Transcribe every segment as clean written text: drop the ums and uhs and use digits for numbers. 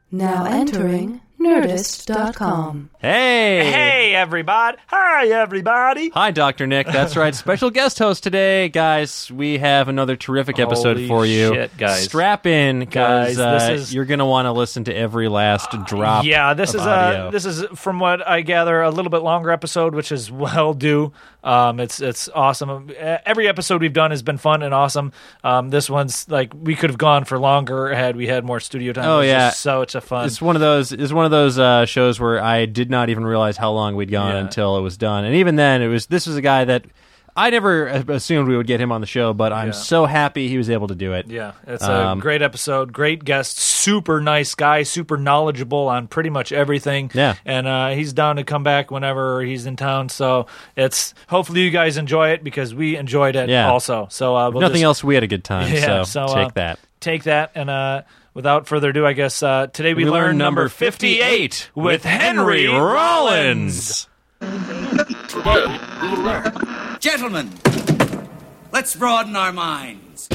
Now entering Nerdist.com. Hey, everybody. Hi, everybody. Hi, Dr. Nick. That's right. Special guest host today. Guys, we have another terrific episode Holy for you. shit, guys. Strap in, Guys, because you're going to want to listen to every last drop this of is audio. this is, from what I gather, a little bit longer episode, which is well due. It's awesome. Every episode we've done has been fun and awesome. This one's like we could have gone for longer had we had more studio time. Oh, yeah. So it's a fun. It's one of those shows where I did not even realize how long we'd gone until it was done. And even then, this was a guy that I never assumed we would get him on the show, but I'm so happy he was able to do it. Yeah, it's a great episode, great guest, super nice guy, super knowledgeable on pretty much everything. Yeah. And he's down to come back whenever he's in town, so hopefully you guys enjoy it because we enjoyed it also. So nothing else, we had a good time, so take that. Take that, and without further ado, I guess today we learn number 58 with Henry Rollins. Today we learn. Gentlemen, let's broaden our minds.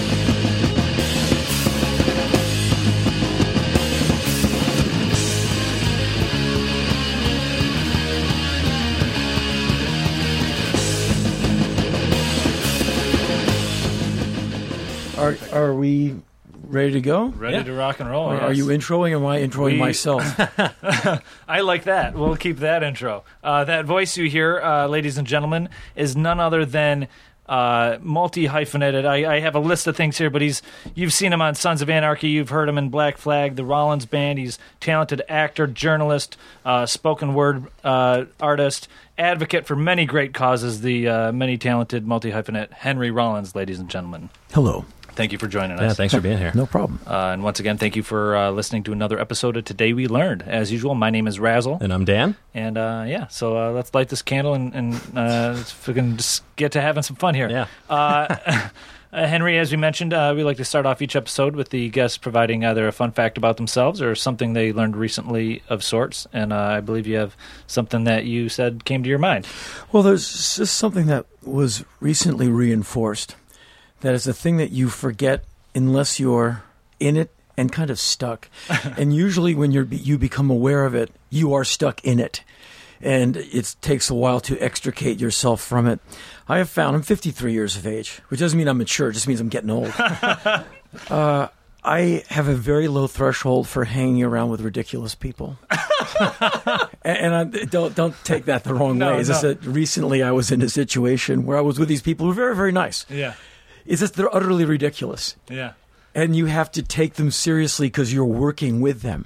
Are we ready to go? Ready to rock and roll. Or yes. are you introing or am I introing myself? I like that. We'll keep that intro. That voice you hear, ladies and gentlemen, is none other than multi-hyphenated. I have a list of things here, but you've seen him on Sons of Anarchy. You've heard him in Black Flag, the Rollins Band. He's talented actor, journalist, spoken word artist, advocate for many great causes, the many talented multi-hyphenate Henry Rollins, ladies and gentlemen. Hello. Thank you for joining us. Yeah, thanks for being here. No problem. And once again, thank you for listening to another episode of Today We Learned. As usual, my name is Razzle. And I'm Dan. And so let's light this candle and we can just get to having some fun here. Yeah. Henry, as we mentioned, we like to start off each episode with the guests providing either a fun fact about themselves or something they learned recently of sorts. And I believe you have something that you said came to your mind. Well, there's just something that was recently reinforced. That is a thing that you forget unless you're in it and kind of stuck. And usually when you become aware of it, you are stuck in it. And it takes a while to extricate yourself from it. I have found, I'm 53 years of age, which doesn't mean I'm mature, it just means I'm getting old. I have a very low threshold for hanging around with ridiculous people. and don't take that the wrong way. It's just that recently I was in a situation where I was with these people who were very, very nice. Yeah. It's just they're utterly ridiculous. Yeah. And you have to take them seriously because you're working with them.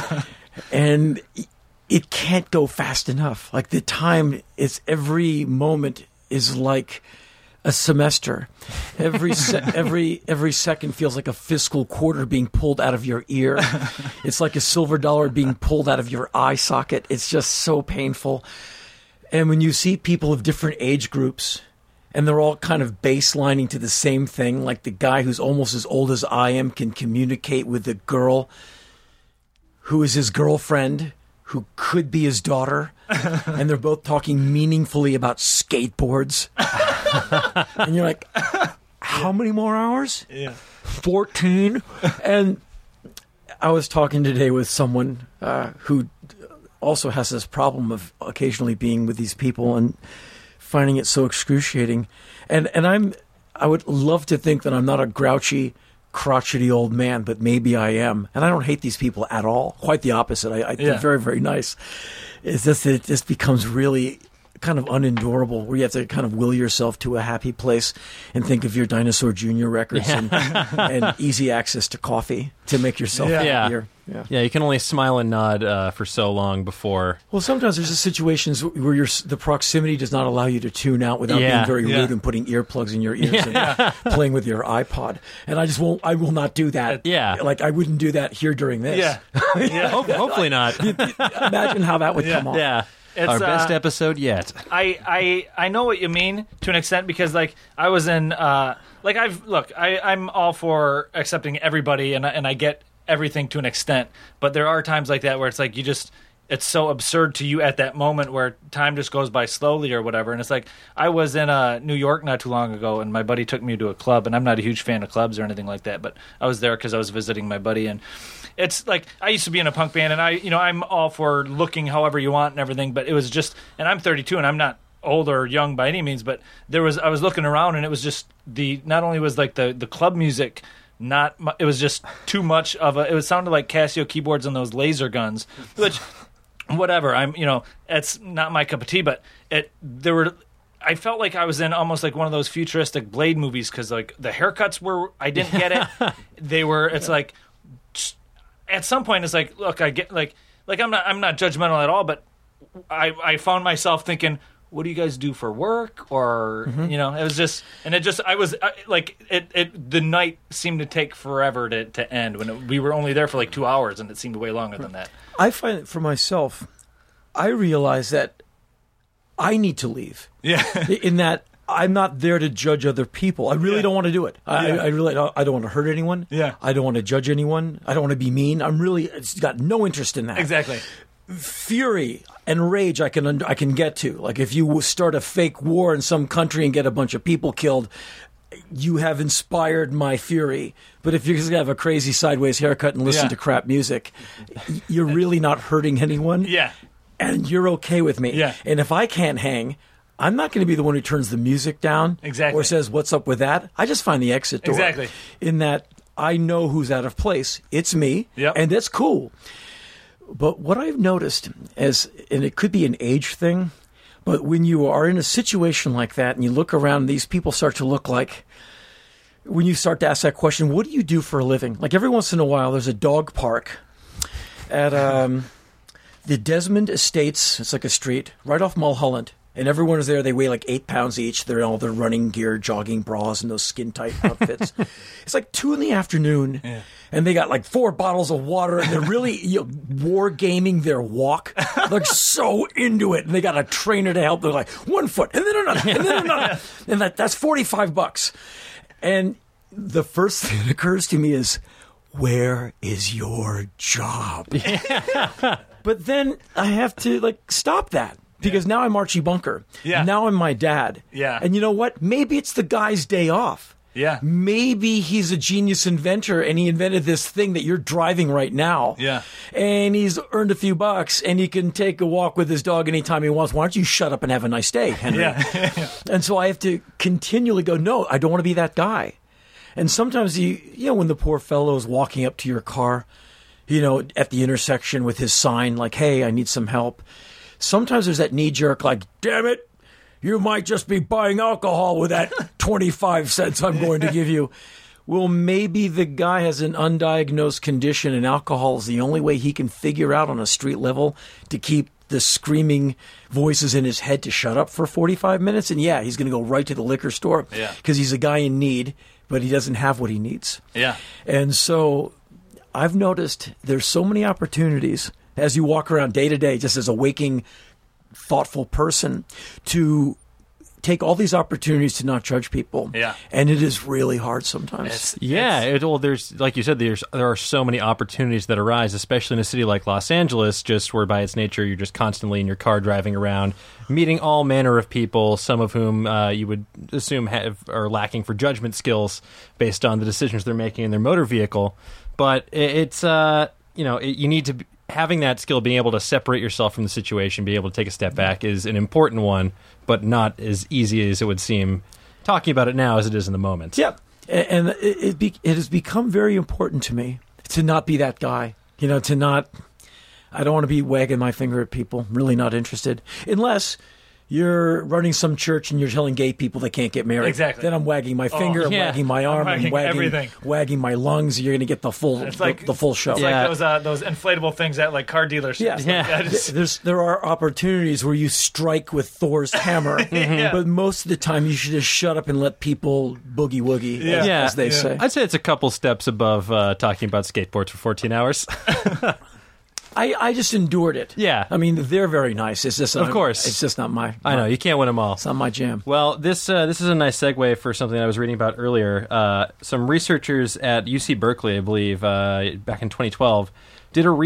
And it can't go fast enough. Like the time, every moment is like a semester. Every second feels like a fiscal quarter being pulled out of your ear. It's like a silver dollar being pulled out of your eye socket. It's just so painful. And when you see people of different age groups, and they're all kind of baselining to the same thing, like the guy who's almost as old as I am can communicate with the girl who is his girlfriend, who could be his daughter, and they're both talking meaningfully about skateboards. And you're like, how many more hours? Yeah. 14? And I was talking today with someone who also has this problem of occasionally being with these people and finding it so excruciating. And I would love to think that I'm not a grouchy, crotchety old man, but maybe I am. And I don't hate these people at all. Quite the opposite. They're very, very nice. It's just that it just becomes really kind of unendurable, where you have to kind of will yourself to a happy place and think of your Dinosaur Jr. records and easy access to coffee to make yourself happier. Yeah, you can only smile and nod for so long before. Well, sometimes there's just situations where the proximity does not allow you to tune out without being very rude and putting earplugs in your ears and playing with your iPod. And I will not do that. Like I wouldn't do that here during this. Yeah. Hopefully not. Imagine how that would come off. Yeah. It's our best episode yet. I know what you mean to an extent because like I was in I'm all for accepting everybody and I get everything to an extent, but there are times like that where it's like it's so absurd to you at that moment where time just goes by slowly or whatever. And it's like, I was in New York not too long ago, and my buddy took me to a club, and I'm not a huge fan of clubs or anything like that, but I was there because I was visiting my buddy. And it's like, I used to be in a punk band, and I'm all for looking however you want and everything, but it was just, and I'm 32 and I'm not old or young by any means, but I was looking around, and it was just not only was like the club music, it was just too much of it sounded like Casio keyboards and those laser guns, which whatever, it's not my cup of tea, but I felt like I was in almost like one of those futuristic Blade movies, because like the haircuts I didn't get it. It's like, at some point it's like, look, I get like I'm not judgmental at all, but I found myself thinking, what do you guys do for work? Or, it was just, and it just, the night seemed to take forever to end when we were only there for like 2 hours, and it seemed way longer than that. I find it for myself, I realize that I need to leave. Yeah. In that I'm not there to judge other people. I really don't want to do it. I really don't want to hurt anyone. Yeah. I don't want to judge anyone. I don't want to be mean. It's got no interest in that. Exactly. Fury and rage I can get to. Like if you start a fake war in some country and get a bunch of people killed, you have inspired my fury. But if you're just going to have a crazy sideways haircut and listen to crap music, you're really not hurting anyone. Yeah. And you're okay with me. Yeah. And if I can't hang, I'm not going to be the one who turns the music down. Exactly. Or says, what's up with that? I just find the exit door. Exactly. In that I know who's out of place. It's me. Yep. And that's cool. But what I've noticed and it could be an age thing, but when you are in a situation like that and you look around, these people start to look like, when you start to ask that question, what do you do for a living? Like every once in a while, there's a dog park at the Desmond Estates. It's like a street right off Mulholland. And everyone is there. They weigh like 8 pounds each. They're in all their running gear, jogging bras, and those skin-tight outfits. It's like 2 PM, and they got like 4 bottles of water, and they're really war gaming their walk. They're so into it, and they got a trainer to help. They're like 1 foot, and then another, and then another, and that's $45. And the first thing that occurs to me is, where is your job? But then I have to stop that. Because now I'm Archie Bunker. Yeah. Now I'm my dad. Yeah. And you know what? Maybe it's the guy's day off. Yeah. Maybe he's a genius inventor and he invented this thing that you're driving right now. Yeah. And he's earned a few bucks and he can take a walk with his dog anytime he wants. Why don't you shut up and have a nice day, Henry? Yeah. And so I have to continually go, no, I don't want to be that guy. And sometimes when the poor fellow is walking up to your car, at the intersection with his sign like, hey, I need some help. Sometimes there's that knee-jerk like, damn it, you might just be buying alcohol with that 25 cents I'm going to give you. Well, maybe the guy has an undiagnosed condition and alcohol is the only way he can figure out on a street level to keep the screaming voices in his head to shut up for 45 minutes. And he's going to go right to the liquor store because he's a guy in need, but he doesn't have what he needs. Yeah. And so I've noticed there's so many opportunities as you walk around day to day, just as a waking, thoughtful person, to take all these opportunities to not judge people. Yeah. And it is really hard sometimes. There's, like you said, there are so many opportunities that arise, especially in a city like Los Angeles, just where by its nature you're just constantly in your car driving around, meeting all manner of people, some of whom you would assume are lacking for judgment skills based on the decisions they're making in their motor vehicle. But it's, you need to having that skill, being able to separate yourself from the situation, being able to take a step back is an important one, but not as easy as it would seem talking about it now as it is in the moment. Yeah, and it has become very important to me to not be that guy. I don't want to be wagging my finger at people. I'm really not interested. Unless you're running some church and you're telling gay people they can't get married. Exactly. Then I'm wagging my finger, I'm wagging my arm, I'm wagging my lungs. You're going to get the full the full show. It's like those inflatable things at like car dealerships. Yeah. There are opportunities where you strike with Thor's hammer, but most of the time you should just shut up and let people boogie woogie, as they say. I'd say it's a couple steps above talking about skateboards for 14 hours. I just endured it. Yeah. I mean, they're very nice. It's just Of course. it's just not my. I know, you can't win them all. It's not my jam. Well, this is a nice segue for something I was reading about earlier. Some researchers at UC Berkeley, I believe, back in 2012, did an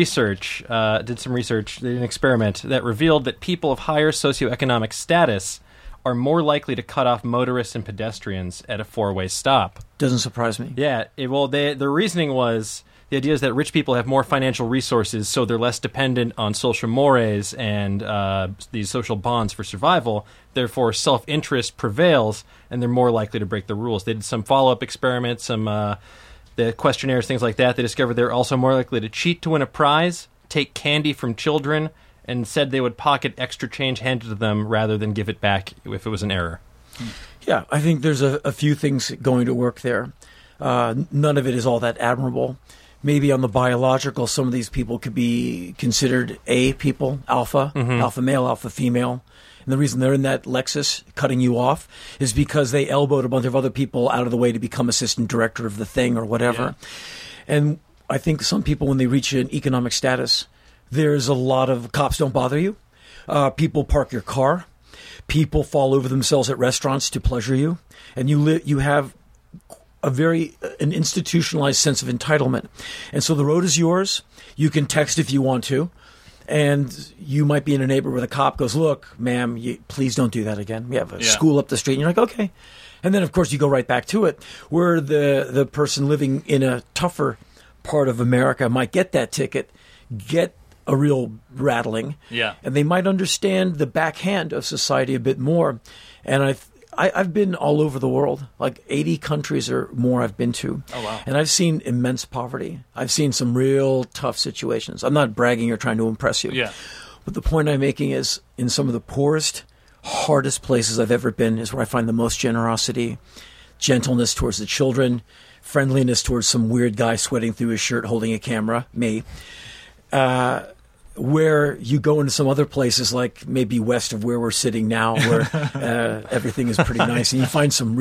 experiment that revealed that people of higher socioeconomic status are more likely to cut off motorists and pedestrians at a four-way stop. Doesn't surprise me. Yeah, the reasoning was, the idea is that rich people have more financial resources, so they're less dependent on social mores and these social bonds for survival. Therefore, self-interest prevails, and they're more likely to break the rules. They did some follow-up experiments, some the questionnaires, things like that. They discovered they're also more likely to cheat to win a prize, take candy from children, and said they would pocket extra change handed to them rather than give it back if it was an error. Yeah, I think there's a few things going to work there. None of it is all that admirable. Maybe on the biological, some of these people could be considered A people, alpha, alpha male, alpha female. And the reason they're in that Lexus cutting you off is because they elbowed a bunch of other people out of the way to become assistant director of the thing or whatever. Yeah. And I think some people, when they reach an economic status, there's a lot of cops don't bother you. People park your car. People fall over themselves at restaurants to pleasure you. And you have an institutionalized sense of entitlement. And so the road is yours. You can text if you want to. And you might be in a neighborhood where the cop goes, look, ma'am, please don't do that again. We have a school up the street. And you're like, okay. And then, of course, you go right back to it. Where the person living in a tougher part of America might get that ticket, get a real rattling. Yeah. And they might understand the backhand of society a bit more. And I've been all over the world, like 80 countries or more I've been to. Oh, wow. And I've seen immense poverty. I've seen some real tough situations. I'm not bragging or trying to impress you. Yeah. But the point I'm making is in some of the poorest, hardest places I've ever been is where I find the most generosity, gentleness towards the children, friendliness towards some weird guy sweating through his shirt holding a camera, me. Where you go into some other places, like maybe west of where we're sitting now, where everything is pretty nice, and you find some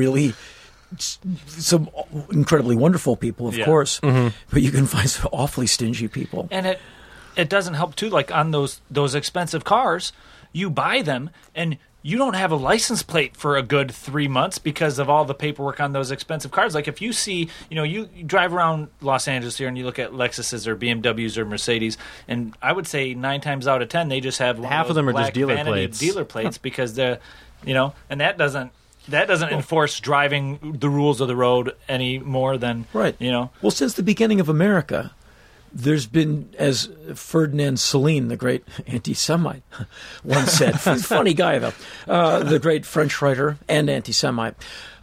incredibly wonderful people, of course, but you can find some awfully stingy people. And it doesn't help, too, like on those expensive cars, you buy them, and you don't have a license plate for a good 3 months because of all the paperwork on those expensive cars. Like if you see, you drive around Los Angeles here and you look at Lexuses or BMWs or Mercedes, and I would say 9 times out of 10 they just have half of them are just dealer plates because they're, and that doesn't enforce driving the rules of the road any more than right. Well, since the beginning of America, there's been, as Ferdinand Celine, the great anti-Semite, once said, funny guy though, the great French writer and anti-Semite,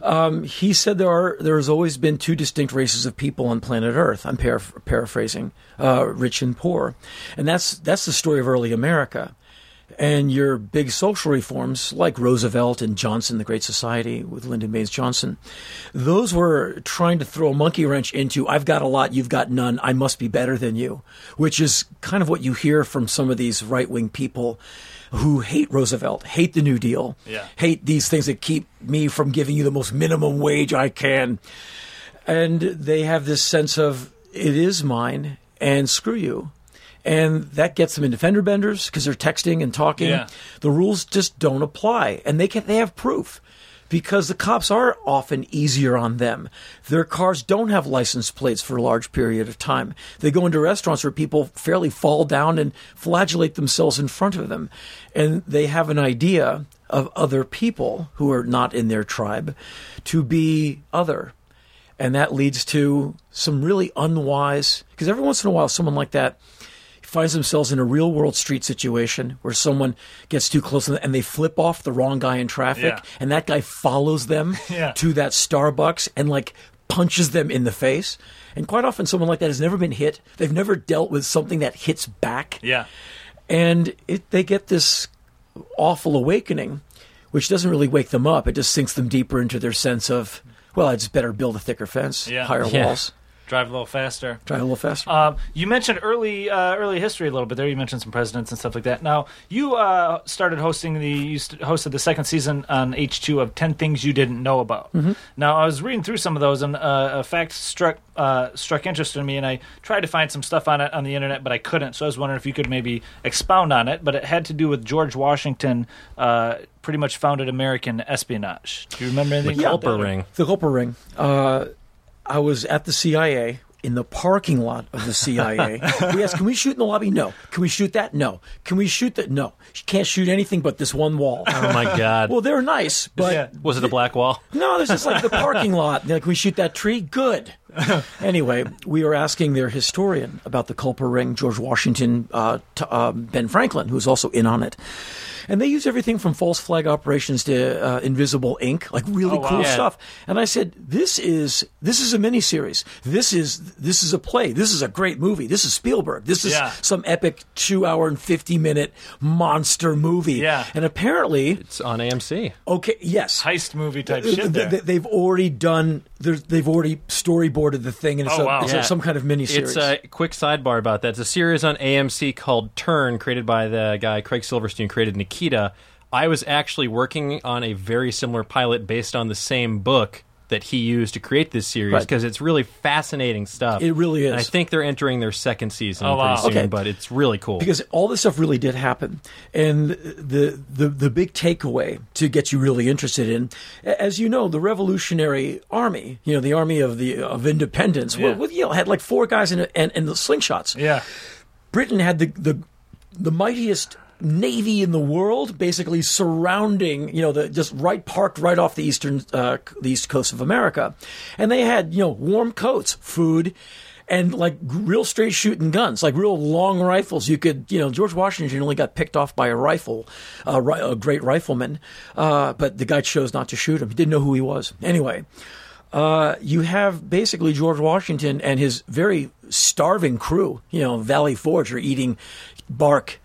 he said there has always been 2 distinct races of people on planet Earth. I'm paraphrasing, rich and poor, and that's the story of early America. And your big social reforms, like Roosevelt and Johnson, the Great Society with Lyndon Baines Johnson, those were trying to throw a monkey wrench into, I've got a lot, you've got none, I must be better than you, which is kind of what you hear from some of these right-wing people who hate Roosevelt, hate the New Deal, hate these things that keep me from giving you the most minimum wage I can. And they have this sense of, it is mine, and screw you. And that gets them into fender benders because they're texting and talking. Yeah. The rules just don't apply. And they have proof because the cops are often easier on them. Their cars don't have license plates for a large period of time. They go into restaurants where people fairly fall down and flagellate themselves in front of them. And they have an idea of other people who are not in their tribe to be other. And that leads to some really unwise, because every once in a while someone like that finds themselves in a real-world street situation where someone gets too close and they flip off the wrong guy in traffic, and that guy follows them to that Starbucks and, punches them in the face. And quite often someone like that has never been hit. They've never dealt with something that hits back. Yeah. And they get this awful awakening, which doesn't really wake them up. It just sinks them deeper into their sense of, well, I just better build a thicker fence, higher walls. Drive a little faster. Drive a little faster. You mentioned early history a little bit there. You mentioned some presidents and stuff like that. Now, you started hosted the second season on H2 of 10 Things You Didn't Know About. Mm-hmm. Now, I was reading through some of those, and a fact struck interest in me, and I tried to find some stuff on it on the internet, but I couldn't. So I was wondering if you could maybe expound on it. But it had to do with George Washington pretty much founded American espionage. Do you remember anything about that? The Culper Ring. I was at the CIA, in the parking lot of the CIA. We asked, can we shoot in the lobby? No. Can we shoot that? No. Can we shoot that? No. You can't shoot anything but this one wall. Oh, my God. Well, they're nice, but... Was it a black wall? No, this is like the parking lot. They're like, can we shoot that tree? Good. Anyway, we were asking their historian about the Culper Ring, George Washington, Ben Franklin, who's also in on it. And they use everything from false flag operations to invisible ink, like really cool stuff. And I said, "This is a miniseries. This is a play. This is a great movie. This is Spielberg. This is some epic 2-hour and 50-minute monster movie." Yeah. And apparently, it's on AMC. Okay. Yes. Heist movie type shit. There. They've already storyboarded the thing, and it's some kind of miniseries. It's a quick sidebar about that. It's a series on AMC called Turn, created by the guy Craig Silverstein, created Nikita. I was actually working on a very similar pilot based on the same book that he used to create this series, because it's really fascinating stuff. It really is. And I think they're entering their second season pretty soon, but it's really cool. Because all this stuff really did happen. And the big takeaway to get you really interested in, as you know, the Revolutionary Army, the Army of Independence, had like 4 guys in the slingshots. Yeah. Britain had the mightiest navy in the world, basically surrounding, parked right off the east coast of America, and they had warm coats, food, and like real straight shooting guns, like real long rifles. You could, George Washington only got picked off by a great rifleman, but the guy chose not to shoot him. He didn't know who he was. Anyway. You have basically George Washington and his very starving crew, Valley Forge, are eating bark.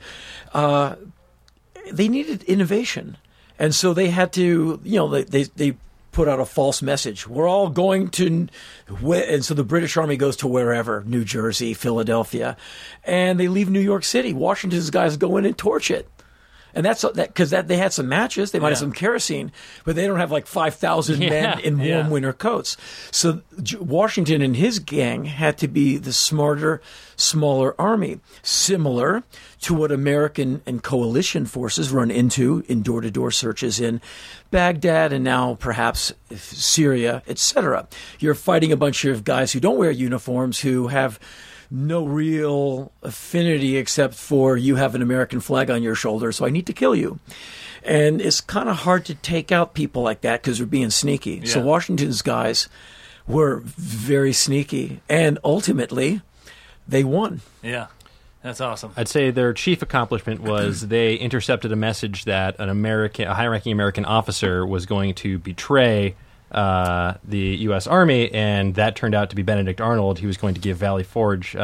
They needed innovation. And so they had to, they put out a false message. We're all going to, and so the British Army goes to wherever, New Jersey, Philadelphia, and they leave New York City. Washington's guys go in and torch it. And that's because they had some matches. They might have some kerosene, but they don't have like 5,000 men in warm winter coats. So Washington and his gang had to be the smarter, smaller army, similar to what American and coalition forces run into in door-to-door searches in Baghdad and now perhaps Syria, etc. You're fighting a bunch of guys who don't wear uniforms, who have no real affinity except for you have an American flag on your shoulder, so I need to kill you. And it's kind of hard to take out people like that because they're being sneaky. Yeah. So Washington's guys were very sneaky, and ultimately they won. Yeah, that's awesome. I'd say their chief accomplishment was they intercepted a message that a high-ranking American officer was going to betray the U.S. Army, and that turned out to be Benedict Arnold. He was going to give Valley Forge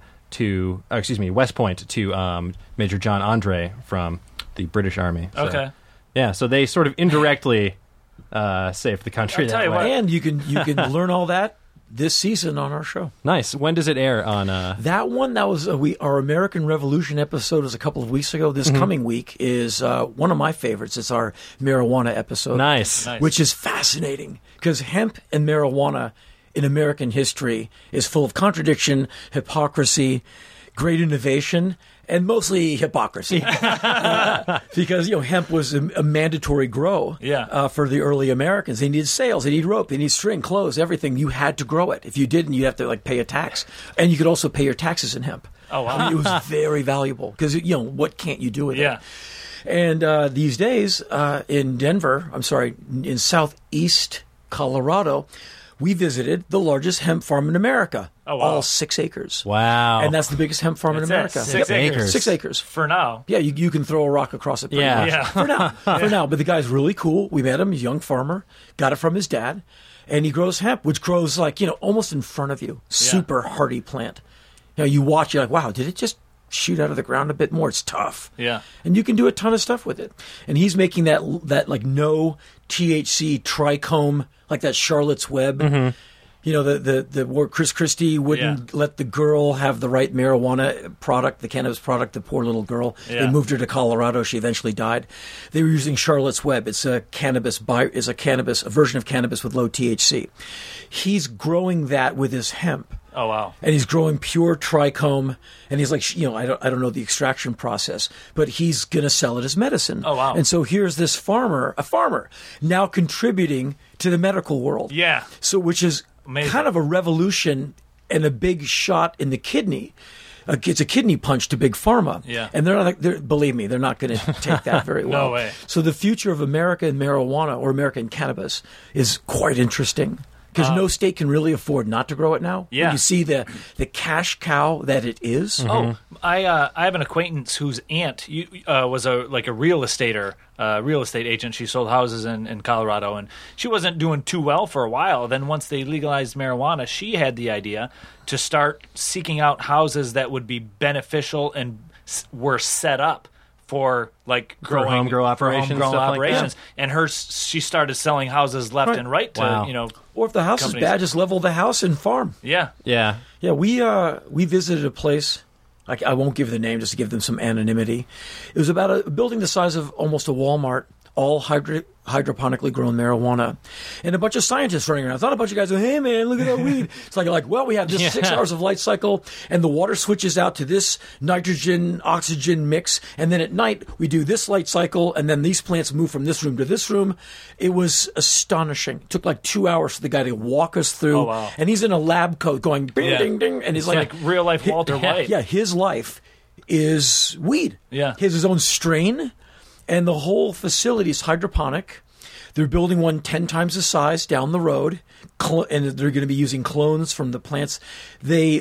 West Point to Major John Andre from the British Army. So, okay. Yeah, so they sort of indirectly saved the country that way. And you can learn all that this season on our show. Nice. When does it air on? That one, that was our American Revolution episode was a couple of weeks ago. This coming week is one of my favorites. It's our marijuana episode. Nice. Which is fascinating because hemp and marijuana in American history is full of contradiction, hypocrisy, great innovation, and mostly hypocrisy. Because, hemp was a mandatory grow for the early Americans. They needed sails, they needed rope, they needed string, clothes, everything. You had to grow it. If you didn't, you'd have to pay a tax. And you could also pay your taxes in hemp. Oh, wow. It was very valuable because, what can't you do with it? And these days in southeast Colorado, we visited the largest hemp farm in America. Oh, wow. All 6 acres. Wow. And that's the biggest hemp farm in America. 6 acres. 6 acres. For now. Yeah, you can throw a rock across it pretty much. Yeah. For now. For now. But the guy's really cool. We met him, he's a young farmer, got it from his dad, and he grows hemp, which grows almost in front of you. Super hardy plant. You watch, you're like, wow, did it just shoot out of the ground a bit more? It's tough. Yeah. And you can do a ton of stuff with it. And he's making that no THC trichome, like that Charlotte's Web. You know, the where Chris Christie wouldn't let the girl have the right marijuana product, the cannabis product, the poor little girl. Yeah. They moved her to Colorado. She eventually died. They were using Charlotte's Web. It's a version of cannabis with low THC. He's growing that with his hemp. Oh, wow. And he's growing pure trichome, and he's like, you know, I don't know the extraction process, but he's going to sell it as medicine. Oh, wow. And so here's this farmer, now contributing to the medical world. Yeah. So, which is Amazing. kind of a revolution and a big shot in the kidney. It's a kidney punch to big pharma. Yeah. And believe me, they're not going to take that very well. No way. So the future of American marijuana or American cannabis is quite interesting. Because no state can really afford not to grow it now. Yeah. When you see the cash cow that it is. Oh, I have an acquaintance whose aunt was a real estate agent. She sold houses in Colorado, and she wasn't doing too well for a while. Then once they legalized marijuana, she had the idea to start seeking out houses that would be beneficial and were set up for like growing home grow operations, homegrown stuff like operations. that. And she started selling houses left and right to Wow. Or if the house companies. is bad, just level the house and farm. Yeah. Yeah. Yeah, we visited a place. I won't give the name just to give them some anonymity. It was about a building the size of almost a Walmart, all hydroponically grown marijuana, and a bunch of scientists running around. I thought a bunch of guys go, "Hey man, look at that weed!" It's like, well, we have this 6 hours of light cycle, and the water switches out to this nitrogen oxygen mix, and then at night we do this light cycle, and then these plants move from this room to this room. It was astonishing. It took like 2 hours for the guy to walk us through, Oh, wow. and he's in a lab coat going ding ding ding, and he's Like real life Walter White. Yeah, his life is weed. Yeah. He has his own strain, and the whole facility is hydroponic. They're building one 10 times the size down the road, and they're going to be using clones from the plants. The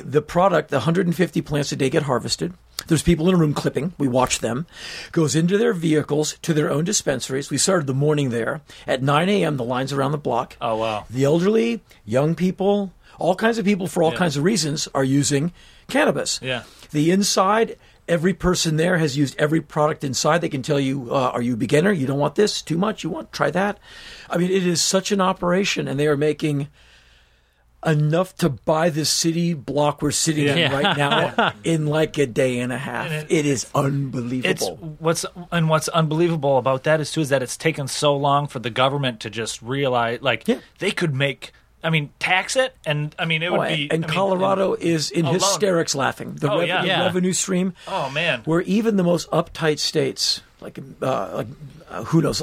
150 plants a day get harvested. There's people in a room clipping. We watch them. Goes into their vehicles to their own dispensaries. We started the morning there. At 9 a.m., the line's around the block. Oh, wow. The elderly, young people, all kinds of people for all kinds of reasons are using cannabis. Yeah. The inside, every person there has used every product inside. They can tell you, are you a beginner? You don't want this too much? You want try that? I mean, it is such an operation, and they are making enough to buy the city block we're sitting in right now in like a day and a half. It is unbelievable. What's unbelievable about that is that it's taken so long for the government to just realize, they could make. I mean, tax it, and I mean, it would be. And Colorado is in alone. hysterics laughing. The revenue stream. Oh man! Where even the most uptight states, like who knows,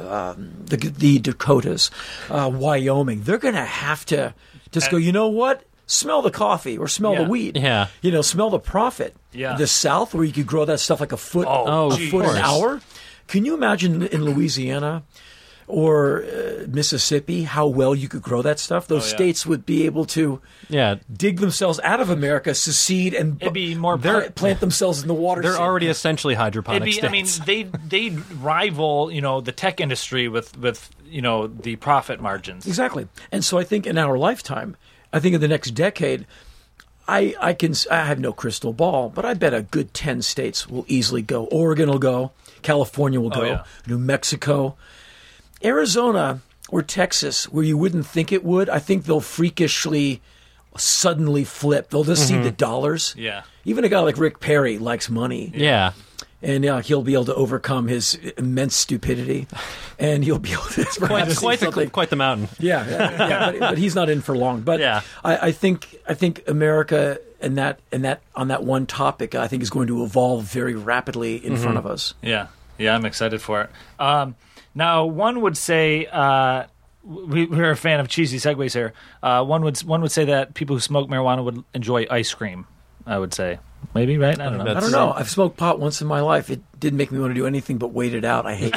the Dakotas, Wyoming, they're going to have to just go. You know what? Smell the coffee or smell the weed. Yeah. You know, smell the profit. Yeah. The South, where you could grow that stuff like a foot an hour. Can you imagine in Louisiana? Or Mississippi, how well you could grow that stuff. Those states would be able to dig themselves out of America, secede, and it'd be more plant themselves in the water. They're already essentially hydroponic states. I mean, they rival the tech industry with the profit margins. Exactly. And so I think in our lifetime, I think in the next decade, I have no crystal ball, but I bet a good 10 states will easily go. Oregon will go. California will go. New Mexico. Arizona or Texas, where you wouldn't think it would, I think they'll freakishly suddenly flip. They'll just see the dollars. Yeah. Even a guy like Rick Perry likes money. Yeah. And he'll be able to overcome his immense stupidity, and he'll be able to quite the mountain. Yeah. But he's not in for long. But I think America and that on that one topic, I think is going to evolve very rapidly in front of us. Yeah, I'm excited for it. Now, one would say we're a fan of cheesy segues here. One would say that people who smoke marijuana would enjoy ice cream. I would say maybe, right? I don't know. I don't know. I've smoked pot once in my life. It didn't make me want to do anything but wait it out. I hated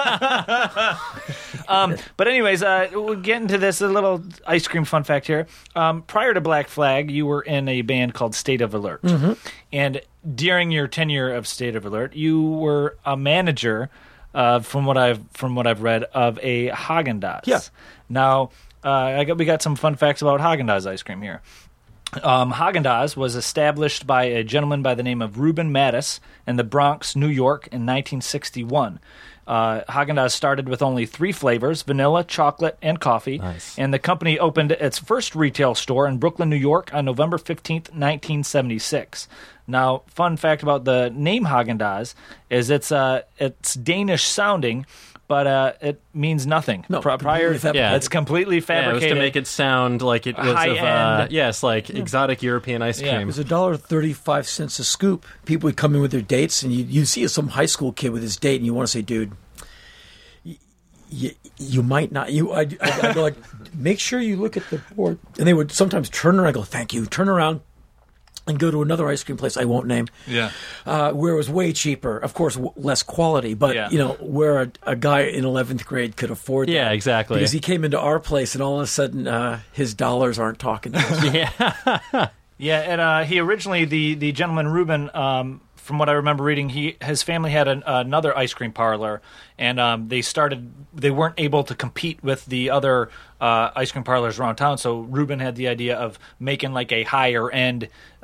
it. But anyways, we'll get into this. A little ice cream fun fact here. Prior to Black Flag, you were in a band called State of Alert, and during your tenure of State of Alert, you were a manager. From what I've read of a Haagen-Dazs. Yeah. Now, we got some fun facts about Haagen-Dazs ice cream here. Haagen-Dazs was established by a gentleman by the name of Reuben Mattis in the Bronx, New York in 1961. Haagen-Dazs started with only 3 flavors, vanilla, chocolate, and coffee. Nice. And the company opened its first retail store in Brooklyn, New York on November 15th, 1976. Now, fun fact about the name Haagen-Dazs is it's Danish sounding, but it means nothing. No, Prior, completely fabricated. It's completely Yeah, it was fabricated. to make it sound like it was of, High-end. yes, like exotic European ice Yeah. cream. It was $1.35 a scoop. People would come in with their dates, and you see some high school kid with his date, and you want to say, dude, you might not. I go like, make sure you look at the board. And they would sometimes turn around. I go, thank you. Turn around and go to another ice cream place I won't name. Yeah. Where it was way cheaper, of course, less quality, but Yeah. where a guy in 11th grade could afford that. Yeah, exactly. Because he came into our place, and all of a sudden, his dollars aren't talking to us. Yeah. Yeah, and he originally, the gentleman Reuben, from what I remember reading, his family had another ice cream parlor, and they weren't able to compete with the other ice cream parlors around town, so Reuben had the idea of making like a higher end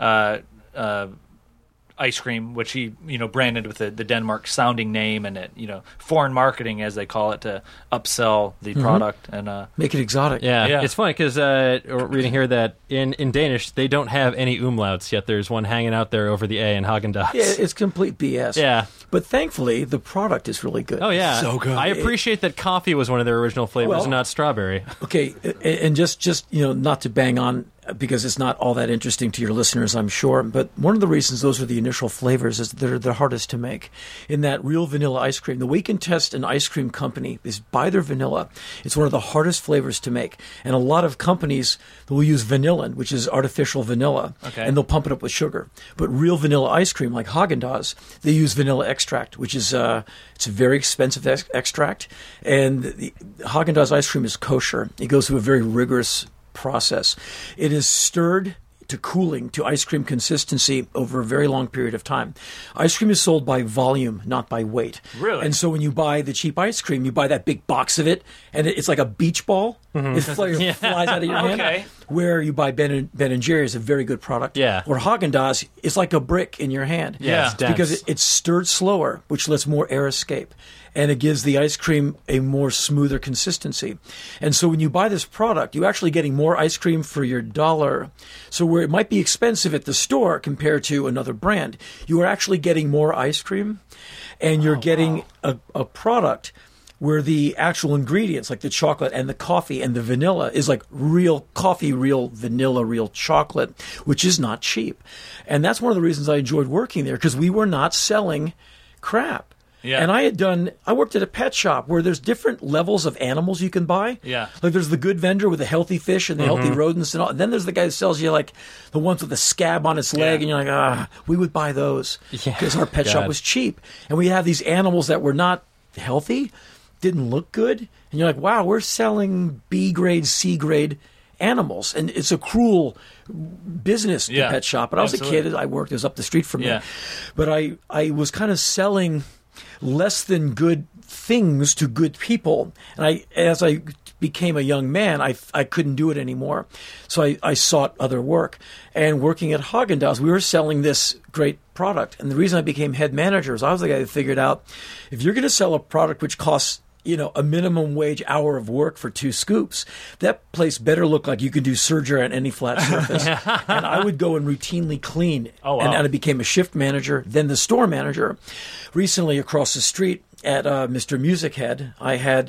ice cream, which he branded with the Denmark sounding name, and it foreign marketing as they call it to upsell the product and Make it exotic. Yeah. Yeah. It's funny because reading here that in Danish they don't have any umlauts, yet there's one hanging out there over the A in Haagen-Dazs. Yeah, it's complete BS. Yeah. But thankfully, the product is really good. Oh, yeah. So good. I appreciate that coffee was one of their original flavors Well- and not strawberry. Okay, and just not to bang on, because it's not all that interesting to your listeners, I'm sure, but one of the reasons those are the initial flavors is they're the hardest to make. In that real vanilla ice cream, the way you can test an ice cream company is by their vanilla. It's one of the hardest flavors to make. And a lot of companies will use vanillin, which is artificial vanilla, Okay. and they'll pump it up with sugar. But real vanilla ice cream, like Haagen-Dazs, they use vanilla extract, which is it's a very expensive extract. And the Haagen-Dazs ice cream is kosher. It goes through a very rigorous process. It is stirred to cooling to ice cream consistency over a very long period of time. Ice cream is sold by volume, not by weight. Really? And so when you buy the cheap ice cream, you buy that big box of it, and it's like a beach ball. It flies out of your hand. Okay. Where you buy Ben and Jerry's, a very good product. Yeah. Or Haagen-Dazs is like a brick in your hand. Yeah. It's dense. Because it's stirred slower, which lets more air escape. And it gives the ice cream a more smoother consistency. And so when you buy this product, you're actually getting more ice cream for your dollar. So where it might be expensive at the store compared to another brand, you are actually getting more ice cream, and you're getting a product where the actual ingredients, like the chocolate and the coffee and the vanilla, is like real coffee, real vanilla, real chocolate, which is not cheap. And that's one of the reasons I enjoyed working there, because we were not selling crap. Yeah. And I worked at a pet shop where there's different levels of animals you can buy. Yeah. Like there's the good vendor with the healthy fish and the healthy rodents and all. And then there's the guy who sells you like the ones with the scab on its leg, and you're like, we would buy those because our pet shop God. was cheap. And we have these animals that were not healthy, didn't look good. And you're like, wow, we're selling B grade, C grade animals. And it's a cruel business, the Yeah. pet shop. But I was Absolutely. a kid. I worked. It was up the street from Yeah. me. But I was kind of selling less than good things to good people. And as I became a young man, I couldn't do it anymore. So I sought other work. And working at Haagen-Dazs, we were selling this great product. And the reason I became head manager is I was the guy who figured out, if you're going to sell a product which costs a minimum wage hour of work for 2 scoops, that place better look like you could do surgery on any flat surface. And I would go and routinely clean. Oh, wow. And I became a shift manager, then the store manager. Recently, across the street at Mr. Music Head, I had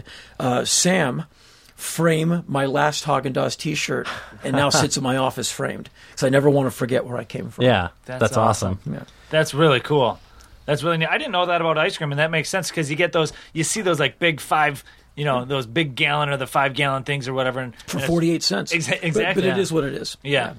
Sam frame my last Haagen-Dazs T-shirt, and now sits in my office framed. Because I never want to forget where I came from. Yeah, That's that's awesome. Yeah. That's really cool. That's really neat. I didn't know that about ice cream, and that makes sense because you see those like big 5, those big gallon or the 5 gallon things or whatever. And For it's- 48 cents. Exactly. But it Yeah. is what it is. Yeah.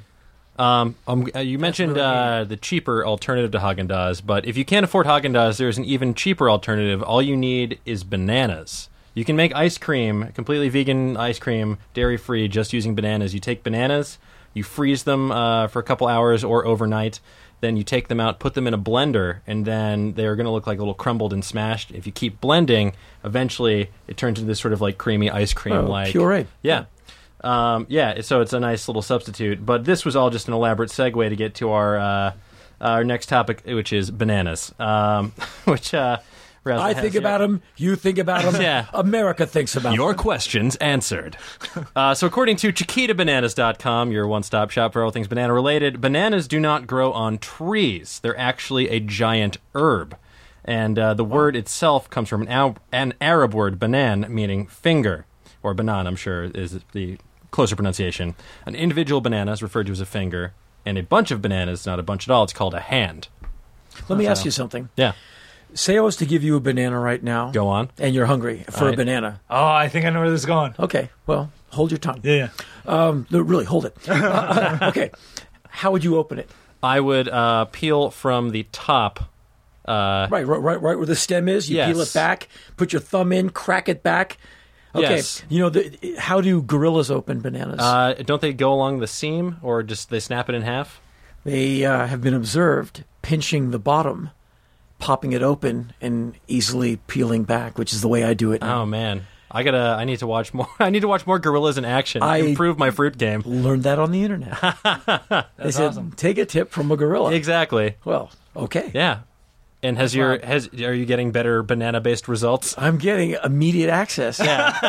You mentioned the cheaper alternative to Haagen-Dazs, but if you can't afford Haagen-Dazs, there's an even cheaper alternative. All you need is bananas. You can make ice cream, completely vegan ice cream, dairy-free, just using bananas. You take bananas, you freeze them for a couple hours or overnight, then you take them out, put them in a blender, and then they're going to look like a little crumbled and smashed. If you keep blending, eventually it turns into this sort of like creamy ice cream. Oh, puree. Yeah. Yeah, so it's a nice little substitute. But this was all just an elaborate segue to get to our next topic, which is bananas. Which I think about them, you think about them, Yeah. America thinks about Your them. questions answered. So according to ChiquitaBananas.com, your one-stop shop for all things banana-related, bananas do not grow on trees. They're actually a giant herb. And the word itself comes from an Arab word, banan, meaning finger. Or banan, I'm sure, is the closer pronunciation. An individual banana is referred to as a finger, and a bunch of bananas, not a bunch at all, it's called a hand. Let me ask you something. Yeah. Say I was to give you a banana right now. Go on. And you're hungry for All a right. banana. Oh, I think I know where this is going. Okay, well, hold your tongue. Yeah. No, really, hold it. Okay. How would you open it? I would peel from the top. Right where the stem is. You Yes. peel it back, put your thumb in, crack it back. Okay. Yes. You know, how do gorillas open bananas? Don't they go along the seam, or just they snap it in half? They have been observed pinching the bottom, popping it open, and easily peeling back, which is the way I do it now. Oh man, I need to watch more. I need to watch more gorillas in action. Improve my fruit game. Learned that on the internet. They said, awesome. take a tip from a gorilla. Exactly. Well, okay. Yeah. And are you getting better banana based results? I'm getting immediate access to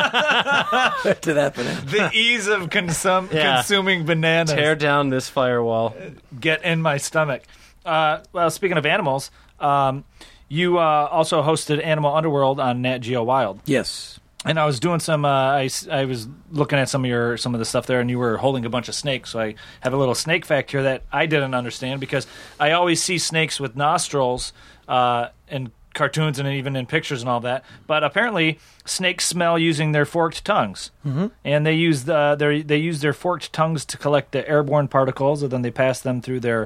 that banana. The ease of consuming bananas. Tear down this firewall. Get in my stomach. Well, speaking of animals, you also hosted Animal Underworld on Nat Geo Wild. Yes. And I was doing some. I was looking at some of the stuff there, and you were holding a bunch of snakes. So I have a little snake fact here that I didn't understand, because I always see snakes with nostrils in cartoons and even in pictures and all that. But apparently, snakes smell using their forked tongues, and they use their forked tongues to collect the airborne particles, and then they pass them through their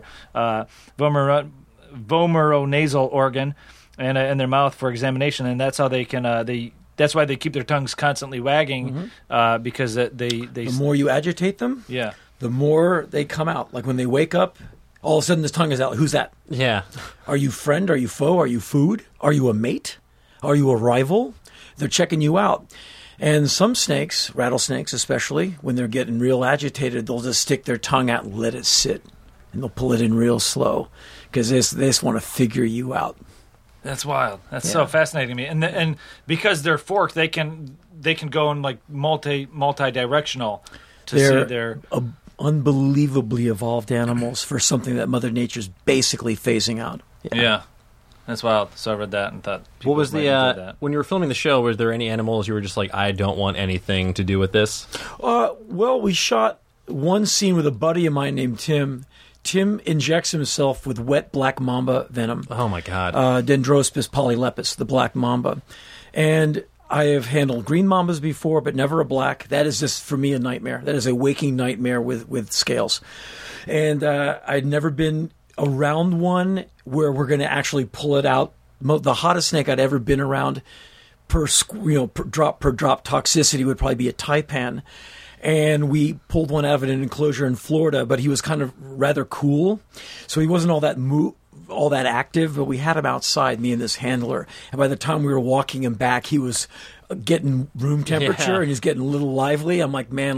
vomeronasal organ and their mouth for examination, and that's how they can That's why they keep their tongues constantly wagging, because they. The more you agitate them, Yeah. the more they come out. Like when they wake up, all of a sudden this tongue is out. Who's that? Yeah. Are you friend? Are you foe? Are you food? Are you a mate? Are you a rival? They're checking you out. And some snakes, rattlesnakes especially, when they're getting real agitated, they'll just stick their tongue out and let it sit. And they'll pull it in real slow, because they just want to figure you out. That's wild. That's so fascinating to me. And because they're forked, they can go in like multi-directional to see their. Unbelievably evolved animals for something that Mother Nature's basically phasing out. Yeah. That's wild. So I read that and thought. What was people might enjoy that. when you were filming the show? Was there any animals you were just like, I don't want anything to do with this? Well, we shot one scene with a buddy of mine named Tim. Tim injects himself with wet black mamba venom. Oh my god. Dendrospis polylepis, the black mamba. And I have handled green mambas before, but never a black. That is just, for me, a nightmare. That is a waking nightmare with scales. And I'd never been around one where we're going to actually pull it out. The hottest snake I'd ever been around per drop toxicity would probably be a taipan. And we pulled one out of an enclosure in Florida, but he was kind of rather cool. So he wasn't all that active, but we had him outside, me and this handler. And by the time we were walking him back, he was getting room temperature and he's getting a little lively. I'm like, man,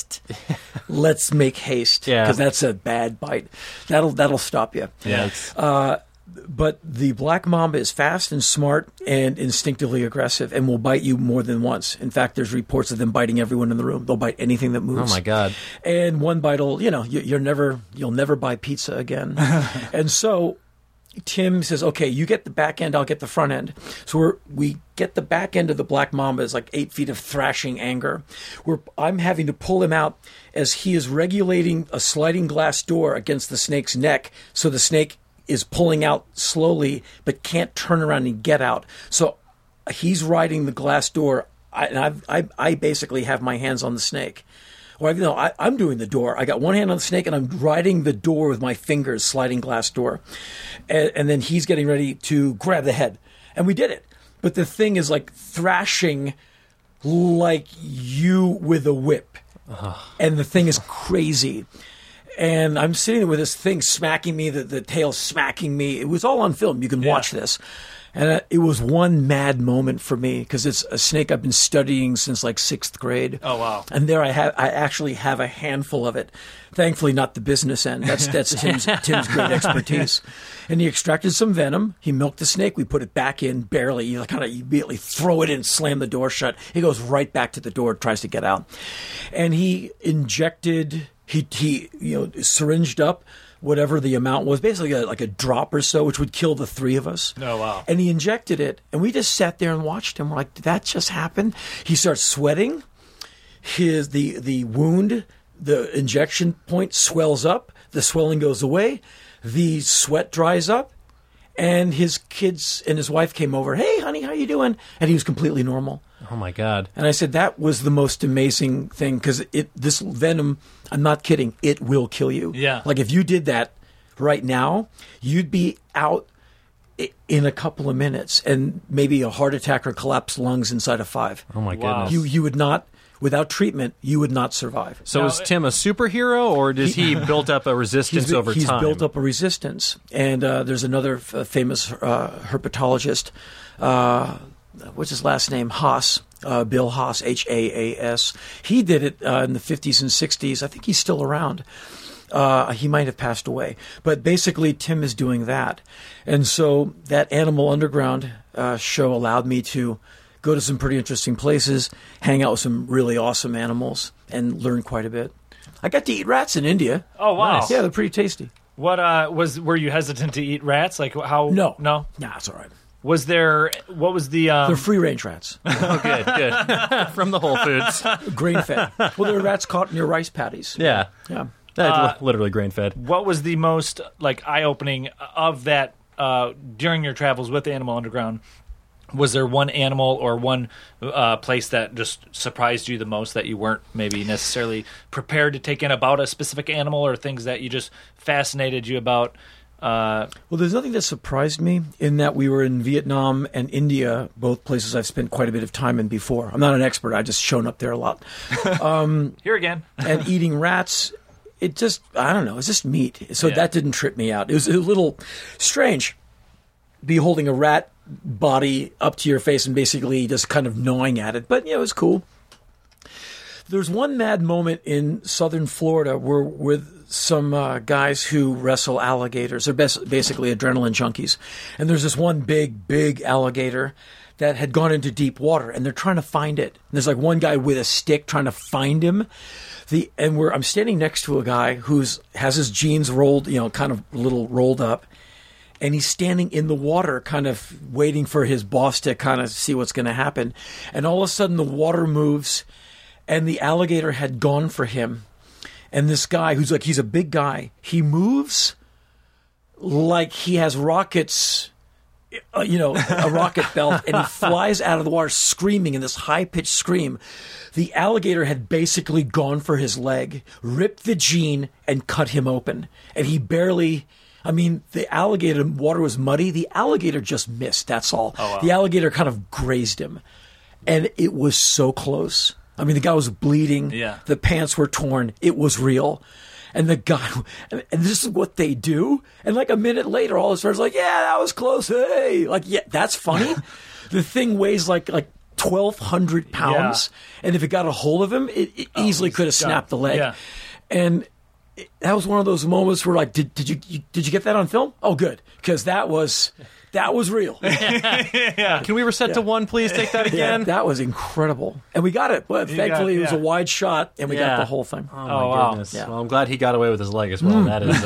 let's make haste, because that's a bad bite. That'll stop you. Yeah. But the black mamba is fast and smart and instinctively aggressive, and will bite you more than once. In fact, there's reports of them biting everyone in the room. They'll bite anything that moves. Oh my god. And one bite will, you'll never buy pizza again. And so Tim says, okay, you get the back end, I'll get the front end. So we get the back end of the black mamba is like 8 feet of thrashing anger. I'm having to pull him out as he is regulating a sliding glass door against the snake's neck, so the snake is pulling out slowly but can't turn around and get out. So he's riding the glass door, and I basically have my hands on the snake. Well, I'm doing the door. I got one hand on the snake, and I'm riding the door with my fingers, sliding glass door. And then he's getting ready to grab the head. And we did it. But the thing is like thrashing like you with a whip. And the thing is crazy. And I'm sitting there with this thing smacking me, the tail smacking me. It was all on film. You can watch this. And it was one mad moment for me because it's a snake I've been studying since like 6th grade. Oh, wow. And there I actually have a handful of it. Thankfully, not the business end. That's Tim's great expertise. And he extracted some venom. He milked the snake. We put it back in barely. You kind of immediately throw it in, slam the door shut. He goes right back to the door, tries to get out. And he injected, he syringed up whatever the amount was, basically like a drop or so, which would kill the 3 of us. Oh, wow. And he injected it, and we just sat there and watched him. We're like, did that just happen? He starts sweating. The wound, the injection point swells up. The swelling goes away. The sweat dries up. And his kids and his wife came over. Hey, honey, how you doing? And he was completely normal. Oh, my God. And I said, that was the most amazing thing because this venom, I'm not kidding, it will kill you. Yeah. Like if you did that right now, you'd be out in a couple of minutes and maybe a heart attack or collapsed lungs inside of 5. Oh, my Wow. goodness. You would not, without treatment, you would not survive. So Now, is Tim a superhero, or does he built up a resistance over He's time? built up a resistance. And there's another famous herpetologist, what's his last name? Haas. Bill Haas, Haas. He did it in the 50s and 60s. I think he's still around. He might have passed away. But basically, Tim is doing that. And so that Animal Underground show allowed me to go to some pretty interesting places, hang out with some really awesome animals, and learn quite a bit. I got to eat rats in India. Oh, wow. Nice. Yeah, they're pretty tasty. What were you hesitant to eat rats? Like how? No. No. Nah, it's all right. Was there? What was the? They're free-range rats, Oh, good. From the Whole Foods. grain-fed. Well, there are rats caught in your rice patties. Yeah. Yeah. Literally grain-fed. What was the most like eye-opening of that during your travels with Animal Underground? Was there one animal or one place that just surprised you the most that you weren't maybe necessarily prepared to take in about a specific animal, or things that you just fascinated you about? Well, there's nothing that surprised me in that we were in Vietnam and India, both places I've spent quite a bit of time in before. I'm not an expert. I've just shown up there a lot. Here again. And eating rats, it just, I don't know, it's just meat. So Yeah. that didn't trip me out. It was a little strange, be holding a rat body up to your face and basically just kind of gnawing at it. But, it was cool. There's one mad moment in southern Florida where with some guys who wrestle alligators. They're basically adrenaline junkies. And there's this one big alligator that had gone into deep water, and they're trying to find it. And there's like one guy with a stick trying to find him. I'm standing next to a guy has his jeans rolled, kind of a little rolled up. And he's standing in the water kind of waiting for his boss to kind of see what's going to happen. And all of a sudden the water moves, and the alligator had gone for him. And this guy, who's like, he's a big guy, he moves like he has rockets, a rocket belt, and he flies out of the water screaming in this high-pitched scream. The alligator had basically gone for his leg, ripped the jean, and cut him open. And he barely... the alligator, water was muddy. The alligator just missed, that's all. Oh, wow. The alligator kind of grazed him. And it was so close. The guy was bleeding. Yeah. The pants were torn. It was real. And the guy, and this is what they do. And like a minute later, all his friends were like, yeah, that was close. Hey, like, yeah, that's funny. The thing weighs like 1,200 pounds. Yeah. And if it got a hold of him, it easily could have snapped the leg. Yeah. And that was one of those moments where, like, did you get that on film? Oh, good, because that was real. Can we reset to 1, please? Take that again. Yeah, that was incredible, and we got it. But thankfully, it was a wide shot, and we got the whole thing. Oh, my wow. goodness. Yeah. Well, I'm glad he got away with his leg as well. That is...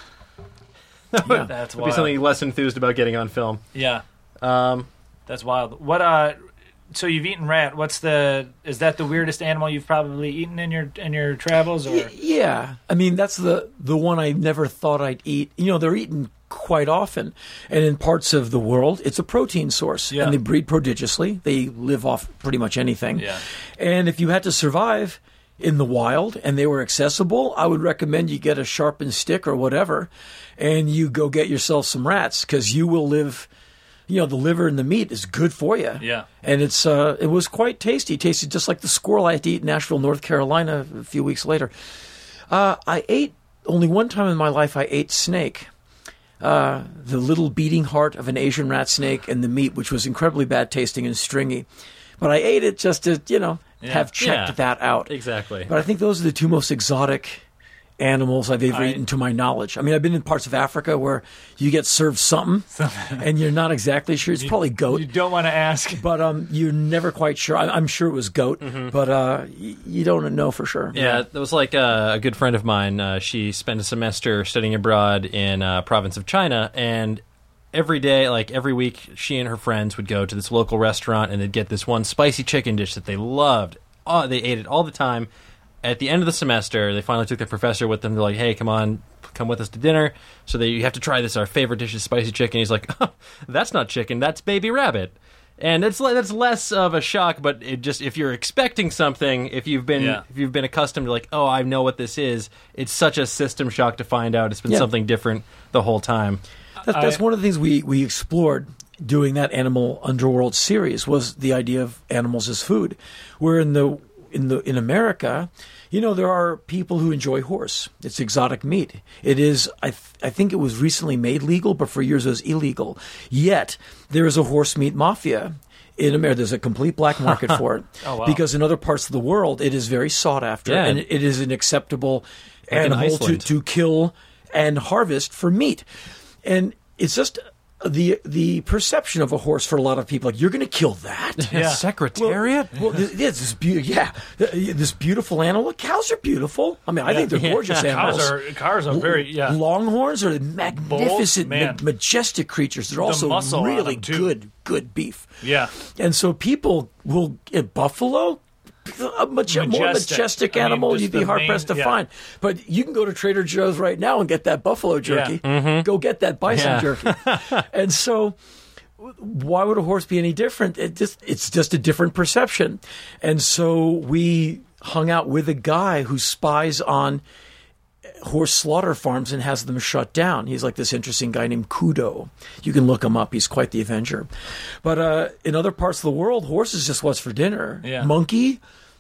That's be wild. something less enthused about getting on film. Yeah. That's wild. What? So you've eaten rat. Is that the weirdest animal you've probably eaten in your travels? Or Yeah, that's the one I never thought I'd eat. They're eaten quite often, and in parts of the world, it's a protein source, Yeah. and they breed prodigiously. They live off pretty much anything. Yeah. And if you had to survive in the wild and they were accessible, I would recommend you get a sharpened stick or whatever, and you go get yourself some rats, because you will live. The liver and the meat is good for you. Yeah. And it was quite tasty. Tasted just like the squirrel I had to eat in Nashville, North Carolina a few weeks later. I ate only one time in my life I ate snake. The little beating heart of an Asian rat snake and the meat, which was incredibly bad tasting and stringy. But I ate it just to, have checked that out. Exactly. But I think those are the two most exotic animals I've ever eaten to my knowledge. I mean, I've been in parts of Africa where you get served something and you're not exactly sure. It's probably goat. You don't want to ask. But you're never quite sure. I'm sure it was goat, but you don't know for sure. Yeah, it was like a good friend of mine. She spent a semester studying abroad in province of China, and every day, like every week, she and her friends would go to this local restaurant and they'd get this one spicy chicken dish that they loved. Oh, they ate it all the time. At the end of the semester, they finally took their professor with them. They're like, hey, come with us to dinner. So you have to try this. Our favorite dish is spicy chicken. He's like, oh, that's not chicken. That's baby rabbit. And that's less of a shock, but it just, if you're expecting something, if you've been accustomed to like, oh, I know what this is, it's such a system shock to find out it's been something different the whole time. That's one of the things we explored doing that Animal Underworld series, was the idea of animals as food. Where in America, there are people who enjoy horse. It's exotic meat. It is, I think it was recently made legal, but for years it was illegal. Yet, there is a horse meat mafia in America. There's a complete black market for it. Oh, wow. Because in other parts of the world, it is very sought after. Yeah. And it is an acceptable Like in animal Iceland. to kill and harvest for meat. And it's just the perception of a horse for a lot of people, like, you're going to kill that? Yeah. Secretariat? Well, this beautiful animal. Cows are beautiful. I mean, I think they're gorgeous animals. Cars are very, Longhorns are magnificent, man. majestic creatures. They're also muscle on really them, too. good beef. Yeah. And so people will buffalo. A more majestic animal just you'd be the hard-pressed to main- find. But you can go to Trader Joe's right now and get that buffalo jerky. Go get that bison jerky. And so why would a horse be any different? It's just a different perception. And so we hung out with a guy who spies on horse slaughter farms and has them shut down. He's like this interesting guy named Kudo. You can look him up. He's quite the Avenger. But in other parts of the world, horse is just what's for dinner. Yeah. Monkey,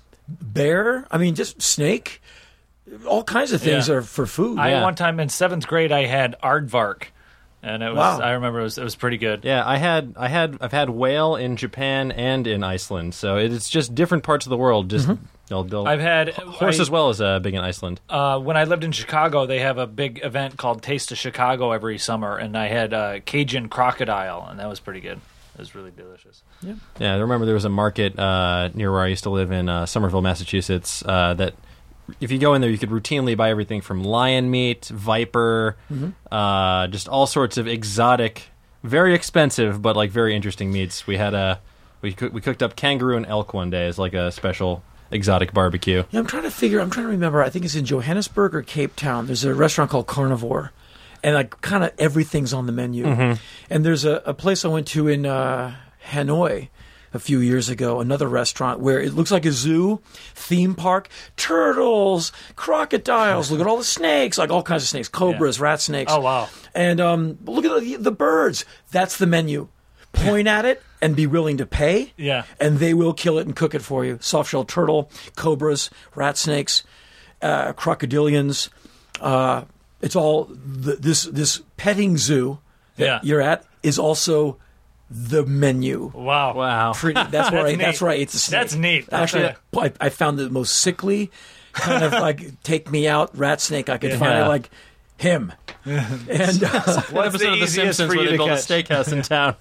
bear, just snake. All kinds of things are for food. One time in 7th grade, I had aardvark. And it was, Wow. I remember it was pretty good. Yeah, I've had whale in Japan and in Iceland, so it's just different parts of the world. Just I've had horse as well as big in Iceland. When I lived in Chicago, they have a big event called Taste of Chicago every summer, and I had Cajun crocodile, and that was pretty good. It was really delicious. Yeah, I remember there was a market near where I used to live in Somerville, Massachusetts, that if you go in there, you could routinely buy everything from lion meat, viper, just all sorts of exotic, very expensive, but like very interesting meats. We had we cooked up kangaroo and elk one day as like a special exotic barbecue. Yeah, I'm trying to remember. I think it's in Johannesburg or Cape Town. There's a restaurant called Carnivore, and like kind of everything's on the menu. And there's a place I went to in Hanoi a few years ago, another restaurant where it looks like a zoo, theme park, turtles, crocodiles, look at all the snakes, like all kinds of snakes, cobras, rat snakes. Oh, wow. And look at the birds. That's the menu. Point at it and be willing to pay. Yeah. And they will kill it and cook it for you. Soft-shelled turtle, cobras, rat snakes, crocodilians. It's all this petting zoo that you're at is also the menu. Wow. That's where I ate the snake. That's neat. Actually, I found the most sickly kind of like take me out rat snake I could find. Like him. And One episode of The Simpsons where they built a steakhouse in town.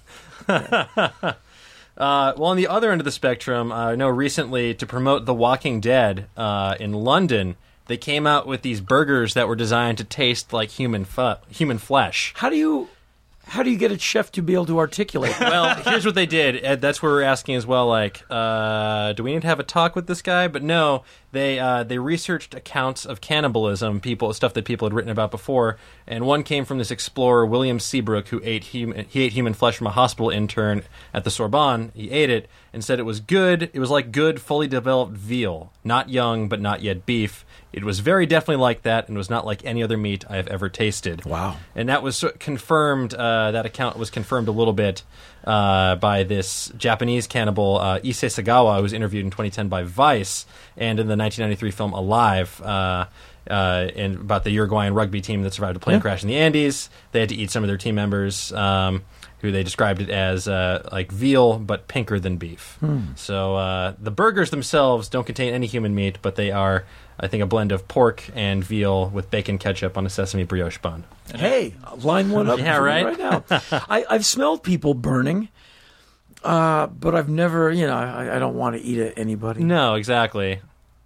Well, on the other end of the spectrum, I know recently to promote The Walking Dead in London, they came out with these burgers that were designed to taste like human flesh. how do you get a chef to be able to articulate? Well, here's what they did. Ed, that's what we're asking as well. Like, do we need to have a talk with this guy? But no, they researched accounts of cannibalism, stuff that people had written about before, and one came from this explorer William Seabrook, who ate human flesh from a hospital intern at the Sorbonne. He ate it and said it was good. It was like good, fully developed veal, not young but not yet beef. It was very definitely like that, and was not like any other meat I have ever tasted. Wow. And that was confirmed, that account was confirmed a little bit by this Japanese cannibal, Issei Sagawa, who was interviewed in 2010 by Vice, and in the 1993 film Alive. and about the Uruguayan rugby team that survived a plane crash in the Andes. They had to eat some of their team members, who they described it as like veal, but pinker than beef. So the burgers themselves don't contain any human meat, but they are, I think, a blend of pork and veal with bacon ketchup on a sesame brioche bun. Hey, line one up Yeah, for me right? now. I've smelled people burning, but I've never, I don't want to eat anybody. No, exactly.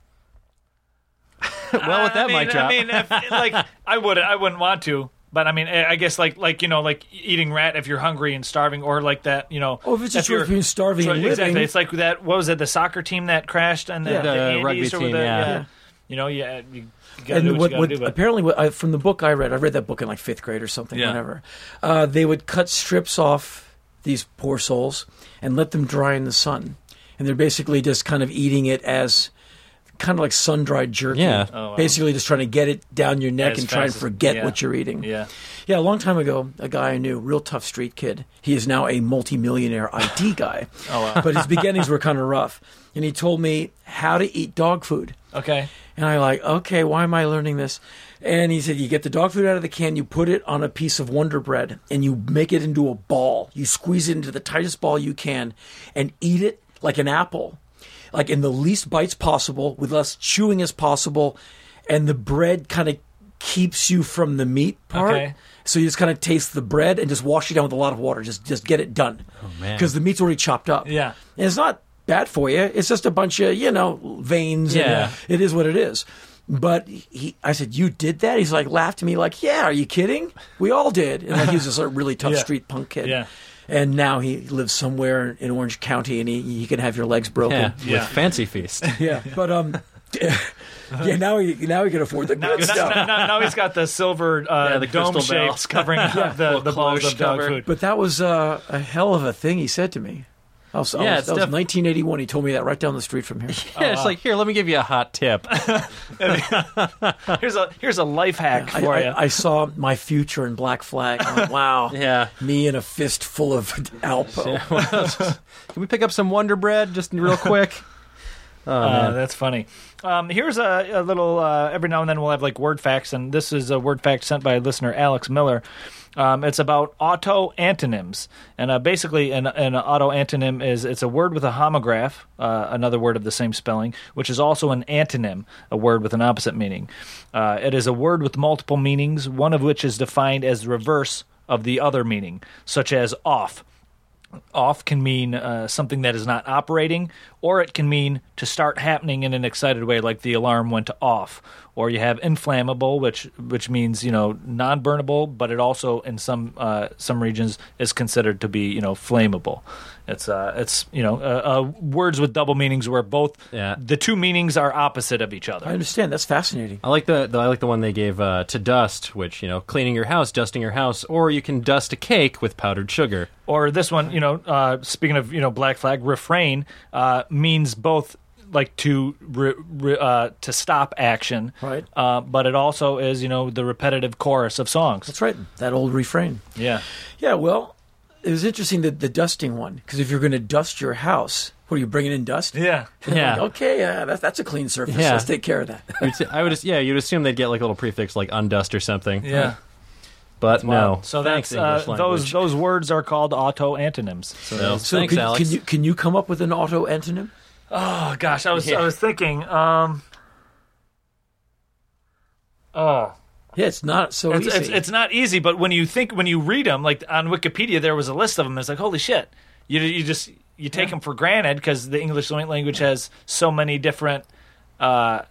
Well, with that mic drop. I wouldn't want to. But I mean, I guess like eating rat if you're hungry and starving, or like that, Oh, if it's just if you're starving and living. Exactly. It's like that. What was it? The soccer team that crashed and the Andes rugby or team. You gotta do what you gotta do. But Apparently, from the book I read that book in like 5th grade or something. Yeah. Whatever. They would cut strips off these poor souls and let them dry in the sun, and they're basically just kind of eating it as kind of like sun-dried jerky. Yeah. Oh, wow. Basically just trying to get it down your neck As and try and fast as- forget what you're eating. Yeah. Yeah, a long time ago, a guy I knew, real tough street kid. He is now a multimillionaire IT guy. Oh, wow. But his beginnings were kind of rough. And he told me how to eat dog food. Okay. And I'm like, okay, why am I learning this? And he said, you get the dog food out of the can, you put it on a piece of Wonder Bread, and you make it into a ball. You squeeze it into the tightest ball you can and eat it like an apple, like in the least bites possible, with less chewing as possible. And the bread kind of keeps you from the meat part. Okay. So you just kind of taste the bread and just wash it down with a lot of water. Just get it done. Oh, man. Because the meat's already chopped up. Yeah. And it's not bad for you. It's just a bunch of, veins. Yeah. And it is what it is. But I said, you did that? He's like, laughed at me like, yeah, are you kidding? We all did. And like, he was a sort of really tough Yeah. street punk kid. Yeah. And now he lives somewhere in Orange County, and he can have your legs broken. Yeah, with Fancy Feast. Yeah. But now he can afford the good stuff. Now he's got the silver the dome crystal bell. shapes covering the balls of dog food. But that was a hell of a thing he said to me. That was 1981. He told me that right down the street from here. Yeah, it's like, here, let me give you a hot tip. Here's a life hack for you. I saw my future in Black Flag. I'm like, wow. Yeah. Me in a fist full of Alpo. Can we pick up some Wonder Bread just real quick? Oh, man. That's funny. Here's a little. Every now and then we'll have like word facts, and this is a word fact sent by listener Alex Miller. It's about auto-antonyms, and basically an auto-antonym it's a word with a homograph, another word of the same spelling, which is also an antonym, a word with an opposite meaning. It is a word with multiple meanings, one of which is defined as the reverse of the other meaning, such as off. Off can mean something that is not operating, or it can mean to start happening in an excited way, like the alarm went off. Or you have inflammable, which means non-burnable, but it also in some regions is considered to be flammable. It's words with double meanings where both the two meanings are opposite of each other. I understand. That's fascinating. I like the one they gave to dust, which cleaning your house, dusting your house, or you can dust a cake with powdered sugar. Or this one, speaking of Black Flag, refrain means both like to stop action, right? But it also is the repetitive chorus of songs. That's right. That old refrain. Yeah. Yeah. Well, it was interesting the dusting one, because if you're going to dust your house, what are you bringing in dust? Yeah. Yeah. Like, okay. That's a clean surface. Yeah. Let's take care of that. You'd assume they'd get like a little prefix like undust or something. Yeah. But no. So thanks, that's English language. those words are called auto-antonyms. So thanks, can, Alex. Can you come up with an auto antonym? Oh gosh, I was thinking. Yeah, it's not so easy. It's not easy, but when you read them, like on Wikipedia, there was a list of them. It's like, holy shit! You take them for granted because the English language has so many different. I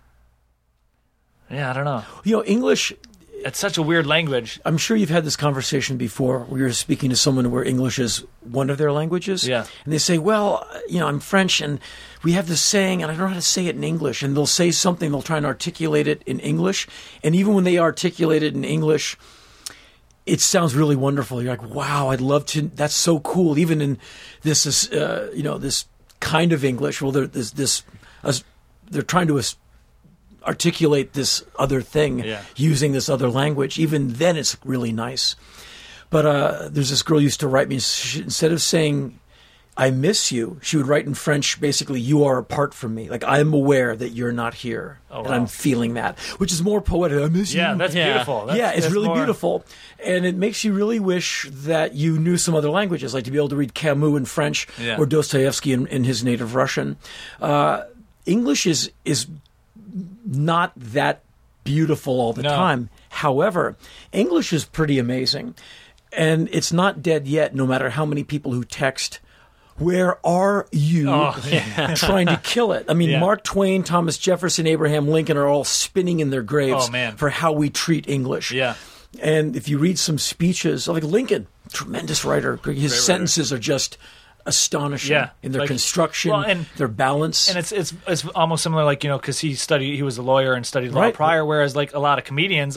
don't know. English. It's such a weird language. I'm sure you've had this conversation before where you're speaking to someone where English is one of their languages. Yeah. And they say, well, I'm French and we have this saying and I don't know how to say it in English. And they'll say something, they'll try and articulate it in English. And even when they articulate it in English, it sounds really wonderful. You're like, wow, I'd love to. That's so cool. Even in this, this kind of English, well, they're trying to articulate this other thing using this other language. Even then, it's really nice. But there's this girl who used to write me. Instead of saying I miss you. She would write in French, basically, you are apart from me. Like, I'm aware that you're not here. Oh, and wow. I'm feeling that, which is more poetic. I miss you. Yeah, that's beautiful. It's that's really more- beautiful. And it makes you really wish that you knew some other languages, like to be able to read Camus in French Yeah. or Dostoevsky in his native Russian. English is not that beautiful all the No. time. However, English is pretty amazing. And it's not dead yet, no matter how many people who text, where are you, trying to kill it. I mean, Yeah. Mark Twain, Thomas Jefferson, Abraham Lincoln are all spinning in their graves Oh, man. for how we treat English. Yeah. And if you read some speeches, like Lincoln, tremendous writer, his sentences are just astonishing Yeah. in their Like- construction, well, and- their balance. And it's almost similar, like, because he was a lawyer and studied law Right. prior, whereas like a lot of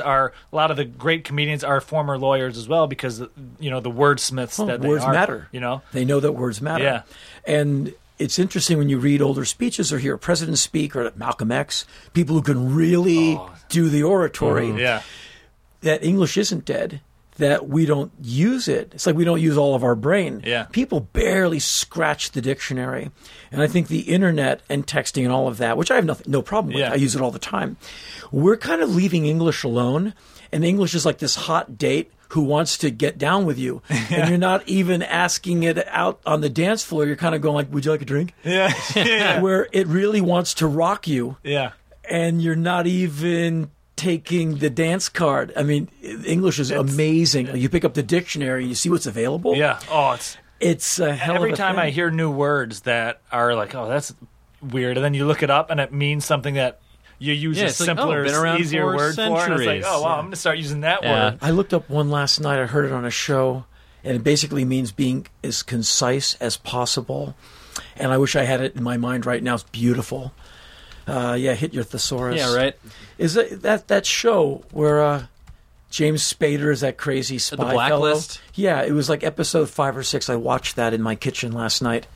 the great comedians are former lawyers as well, because the wordsmiths that they words are. matter. They know that words matter. Yeah. And it's interesting when you read older speeches or hear presidents speak or Malcolm X, people who can really do the oratory, Yeah. that English isn't dead, that we don't use it. It's like we don't use all of our brain. Yeah. People barely scratch the dictionary. And I think the internet and texting and all of that, which I have no problem with, Yeah. I use it all the time, we're kind of leaving English alone. And English is like this hot date who wants to get down with you. And you're not even asking it out on the dance floor. You're kind of going like, would you like a drink? Yeah. yeah. Where it really wants to rock you. Yeah. And you're not even taking the dance card. I mean, English is amazing. You pick up the dictionary, you see what's available. Yeah. Oh, It's a hell every of a time thing. I hear new words that are like, oh, that's weird, and then you look it up and it means something that you use a it's like, simpler, been around easier for word for, and it's like, centuries. oh wow, I'm going to start using that Yeah. word. I looked up one last night. I heard it on a show, and it basically means being as concise as possible. And I wish I had it in my mind right now. It's beautiful. Hit your thesaurus. Yeah, right. Is it that show where James Spader is that crazy spy The Blacklist? fellow? Yeah, it was like episode 5 or 6. I watched that in my kitchen last night.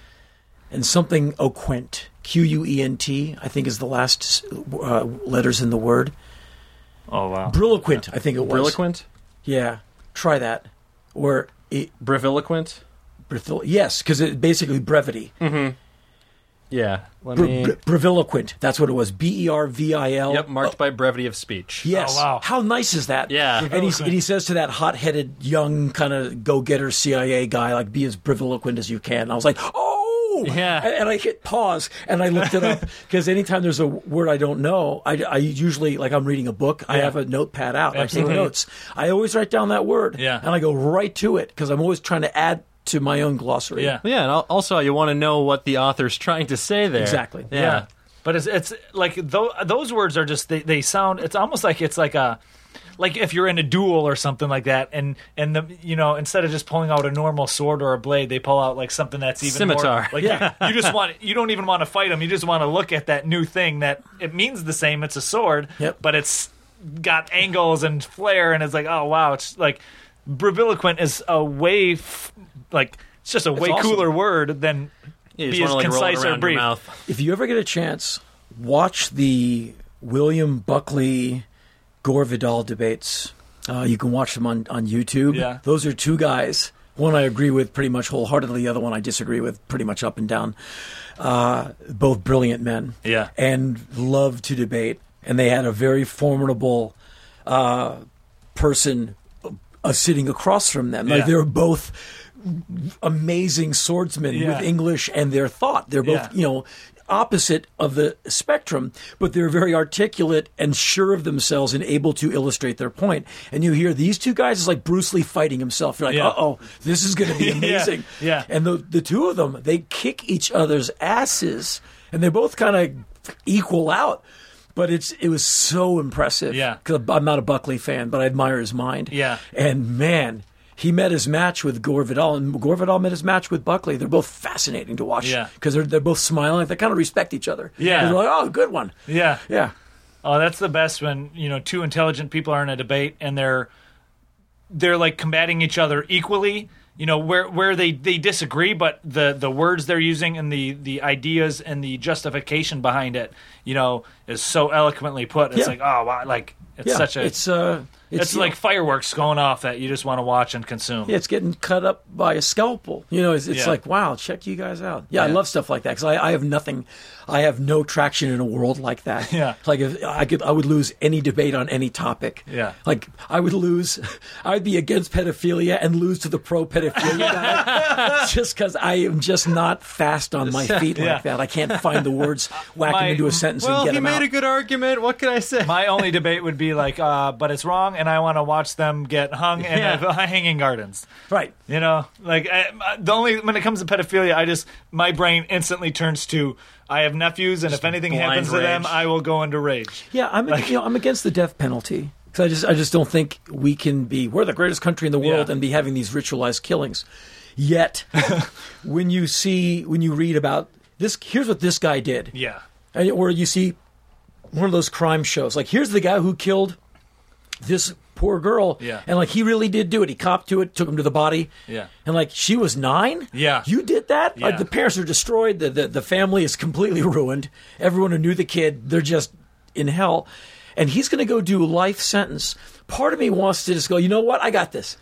And something Quent, Quent, I think is the last letters in the word. Oh wow. Brilliquent, I think it was. Brilliquent? Yeah, try that. Or Breviloquent? yes, because it basically brevity. Yeah. Let me... Breviloquent. That's what it was. BERVIL. Yep, marked by brevity of speech. Yes. Oh, wow. How nice is that? Yeah. And he says to that hot-headed, young, kind of go-getter CIA guy, like, be as breviloquent as you can. And I was like, oh! Yeah. And I hit pause, and I looked it up, because anytime there's a word I don't know, I usually, like I'm reading a book, I have a notepad out. Absolutely. I take notes. I always write down that word. Yeah. And I go right to it, because I'm always trying to add to my own glossary. Yeah. Yeah, and also you want to know what the author's trying to say there. Exactly. Yeah. But it's like those words are just they sound. It's almost like it's like if you're in a duel or something like that, and instead of just pulling out a normal sword or a blade, they pull out like something that's even Scimitar. more, like you don't even want to fight them. You just want to look at that new thing that it means the same. It's a sword, Yep. but it's got angles and flair, and it's like, oh wow, it's like breviloquent is a way it's just a way awesome. cooler word than You be just as want to roll it concise or around your brief. mouth. If you ever get a chance, watch the William Buckley Gore Vidal debates. You can watch them on YouTube. Yeah. Those are two guys. One I agree with pretty much wholeheartedly. The other one I disagree with pretty much up and down. Both brilliant men. Yeah. And love to debate. And they had a very formidable person sitting across from them. Like Yeah. they were both amazing swordsmen Yeah. with English and their thought. They're both, Yeah. opposite of the spectrum, but they're very articulate and sure of themselves and able to illustrate their point. And you hear these two guys, it's like Bruce Lee fighting himself. You're like, Yeah. uh-oh, this is going to be amazing. Yeah. And the two of them, they kick each other's asses, and they both kind of equal out. But it was so impressive. Yeah. 'Cause I'm not a Buckley fan, but I admire his mind. Yeah. And man, he met his match with Gore Vidal, and Gore Vidal met his match with Buckley. They're both fascinating to watch. Yeah. Because they're both smiling. They kind of respect each other. Yeah. They're like, oh, good one. Yeah. Yeah. Oh, that's the best when, two intelligent people are in a debate and they're like combating each other equally, where they disagree, but the words they're using and the ideas and the justification behind it, is so eloquently put. It's Yeah. like, oh, wow, like it's such a It's you like know, fireworks going off that you just want to watch and consume. it's getting cut up by a scalpel. It's Yeah. like, wow, check you guys out. Yeah, I Yeah. love stuff like that because I have nothing. I have no traction in a world like that. Yeah. Like if I would lose any debate on any topic. Yeah. Like I would be against pedophilia and lose to the pro pedophilia guy just because I am just not fast on my feet Yeah. like that. I can't find the words, whack them My- into a sentence Well, and get he them made out. a good argument. What can I say? My only debate would be like, but it's wrong, and I want to watch them get hung in hanging gardens. Right. Like when it comes to pedophilia, my brain instantly turns to I have nephews, and if anything blind happens to them, rage. I will go into rage. Yeah, I'm against the death penalty because I just don't think we're the greatest country in the world Yeah. and be having these ritualized killings. Yet, when you read about this, here's what this guy did. Yeah, Or you see one of those crime shows, like here's the guy who killed this poor girl, Yeah. and like he really did do it. He copped to it, took him to the body, Yeah. and like she was 9. Yeah. You did that. Like Yeah. the parents are destroyed. The family is completely ruined. Everyone who knew the kid, they're just in hell, and he's going to go do a life sentence. Part of me wants to just go, you know what? I got this.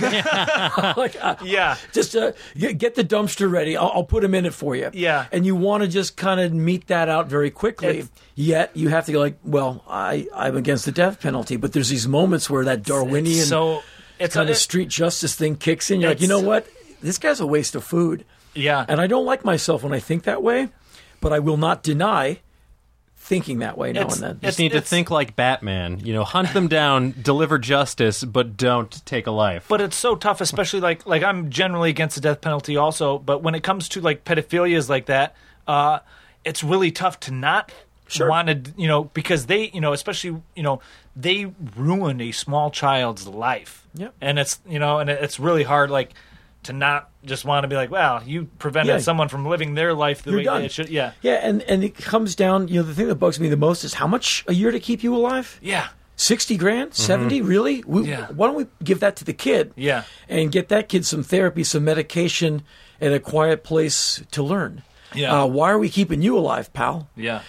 Yeah. Just get the dumpster ready. I'll put him in it for you. Yeah. And you want to just kind of meet that out very quickly. It's- Yet you have to go like, well, I'm against the death penalty, but there's these moments where that Darwinian it's kind of street justice thing kicks in. You're like, you know what? This guy's a waste of food. Yeah. And I don't like myself when I think that way, but I will not deny thinking that way now and then. You just need to think like Batman. Hunt them down, deliver justice, but don't take a life. But it's so tough, especially like I'm generally against the death penalty also, but when it comes to like pedophilias like that, it's really tough to not want to, because they, especially, they ruin a small child's life. Yep. And it's really hard, like, to not just want to be like, wow, you prevented someone from living their life the way done. they should. Yeah. Yeah, and it comes down, the thing that bugs me the most is how much a year to keep you alive? Yeah. 60 grand? 70? Really? Yeah. Why don't we give that to the kid? Yeah. And get that kid some therapy, some medication, and a quiet place to learn. Yeah. Why are we keeping you alive, pal? Yeah.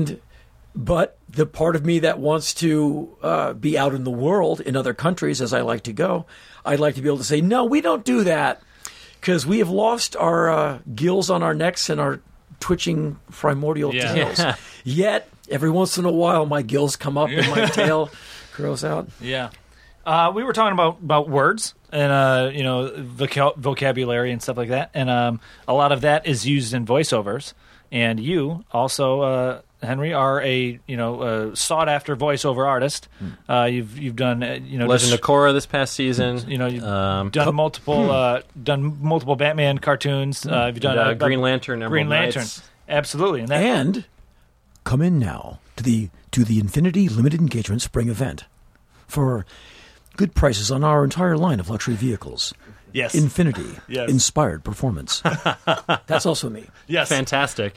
But the part of me that wants to be out in the world, in other countries, as I like to go, I'd like to be able to say, no, we don't do that. Because we have lost our gills on our necks and our twitching primordial tails. Yeah. Yet, every once in a while, my gills come up and my tail grows out. Yeah. We were talking about words and vocabulary and stuff like that, and a lot of that is used in voiceovers. And you also, Henry, are a sought after voiceover artist. You've done Legend of Korra this past season. You've done multiple Batman cartoons. You've done Green Lantern, Emerald Green Lantern, Knights. absolutely, And come in now to the Infinity Limited Engagement Spring event for good prices on our entire line of luxury vehicles. yes, Infinity, Yes. inspired performance. That's also me. yes, Fantastic.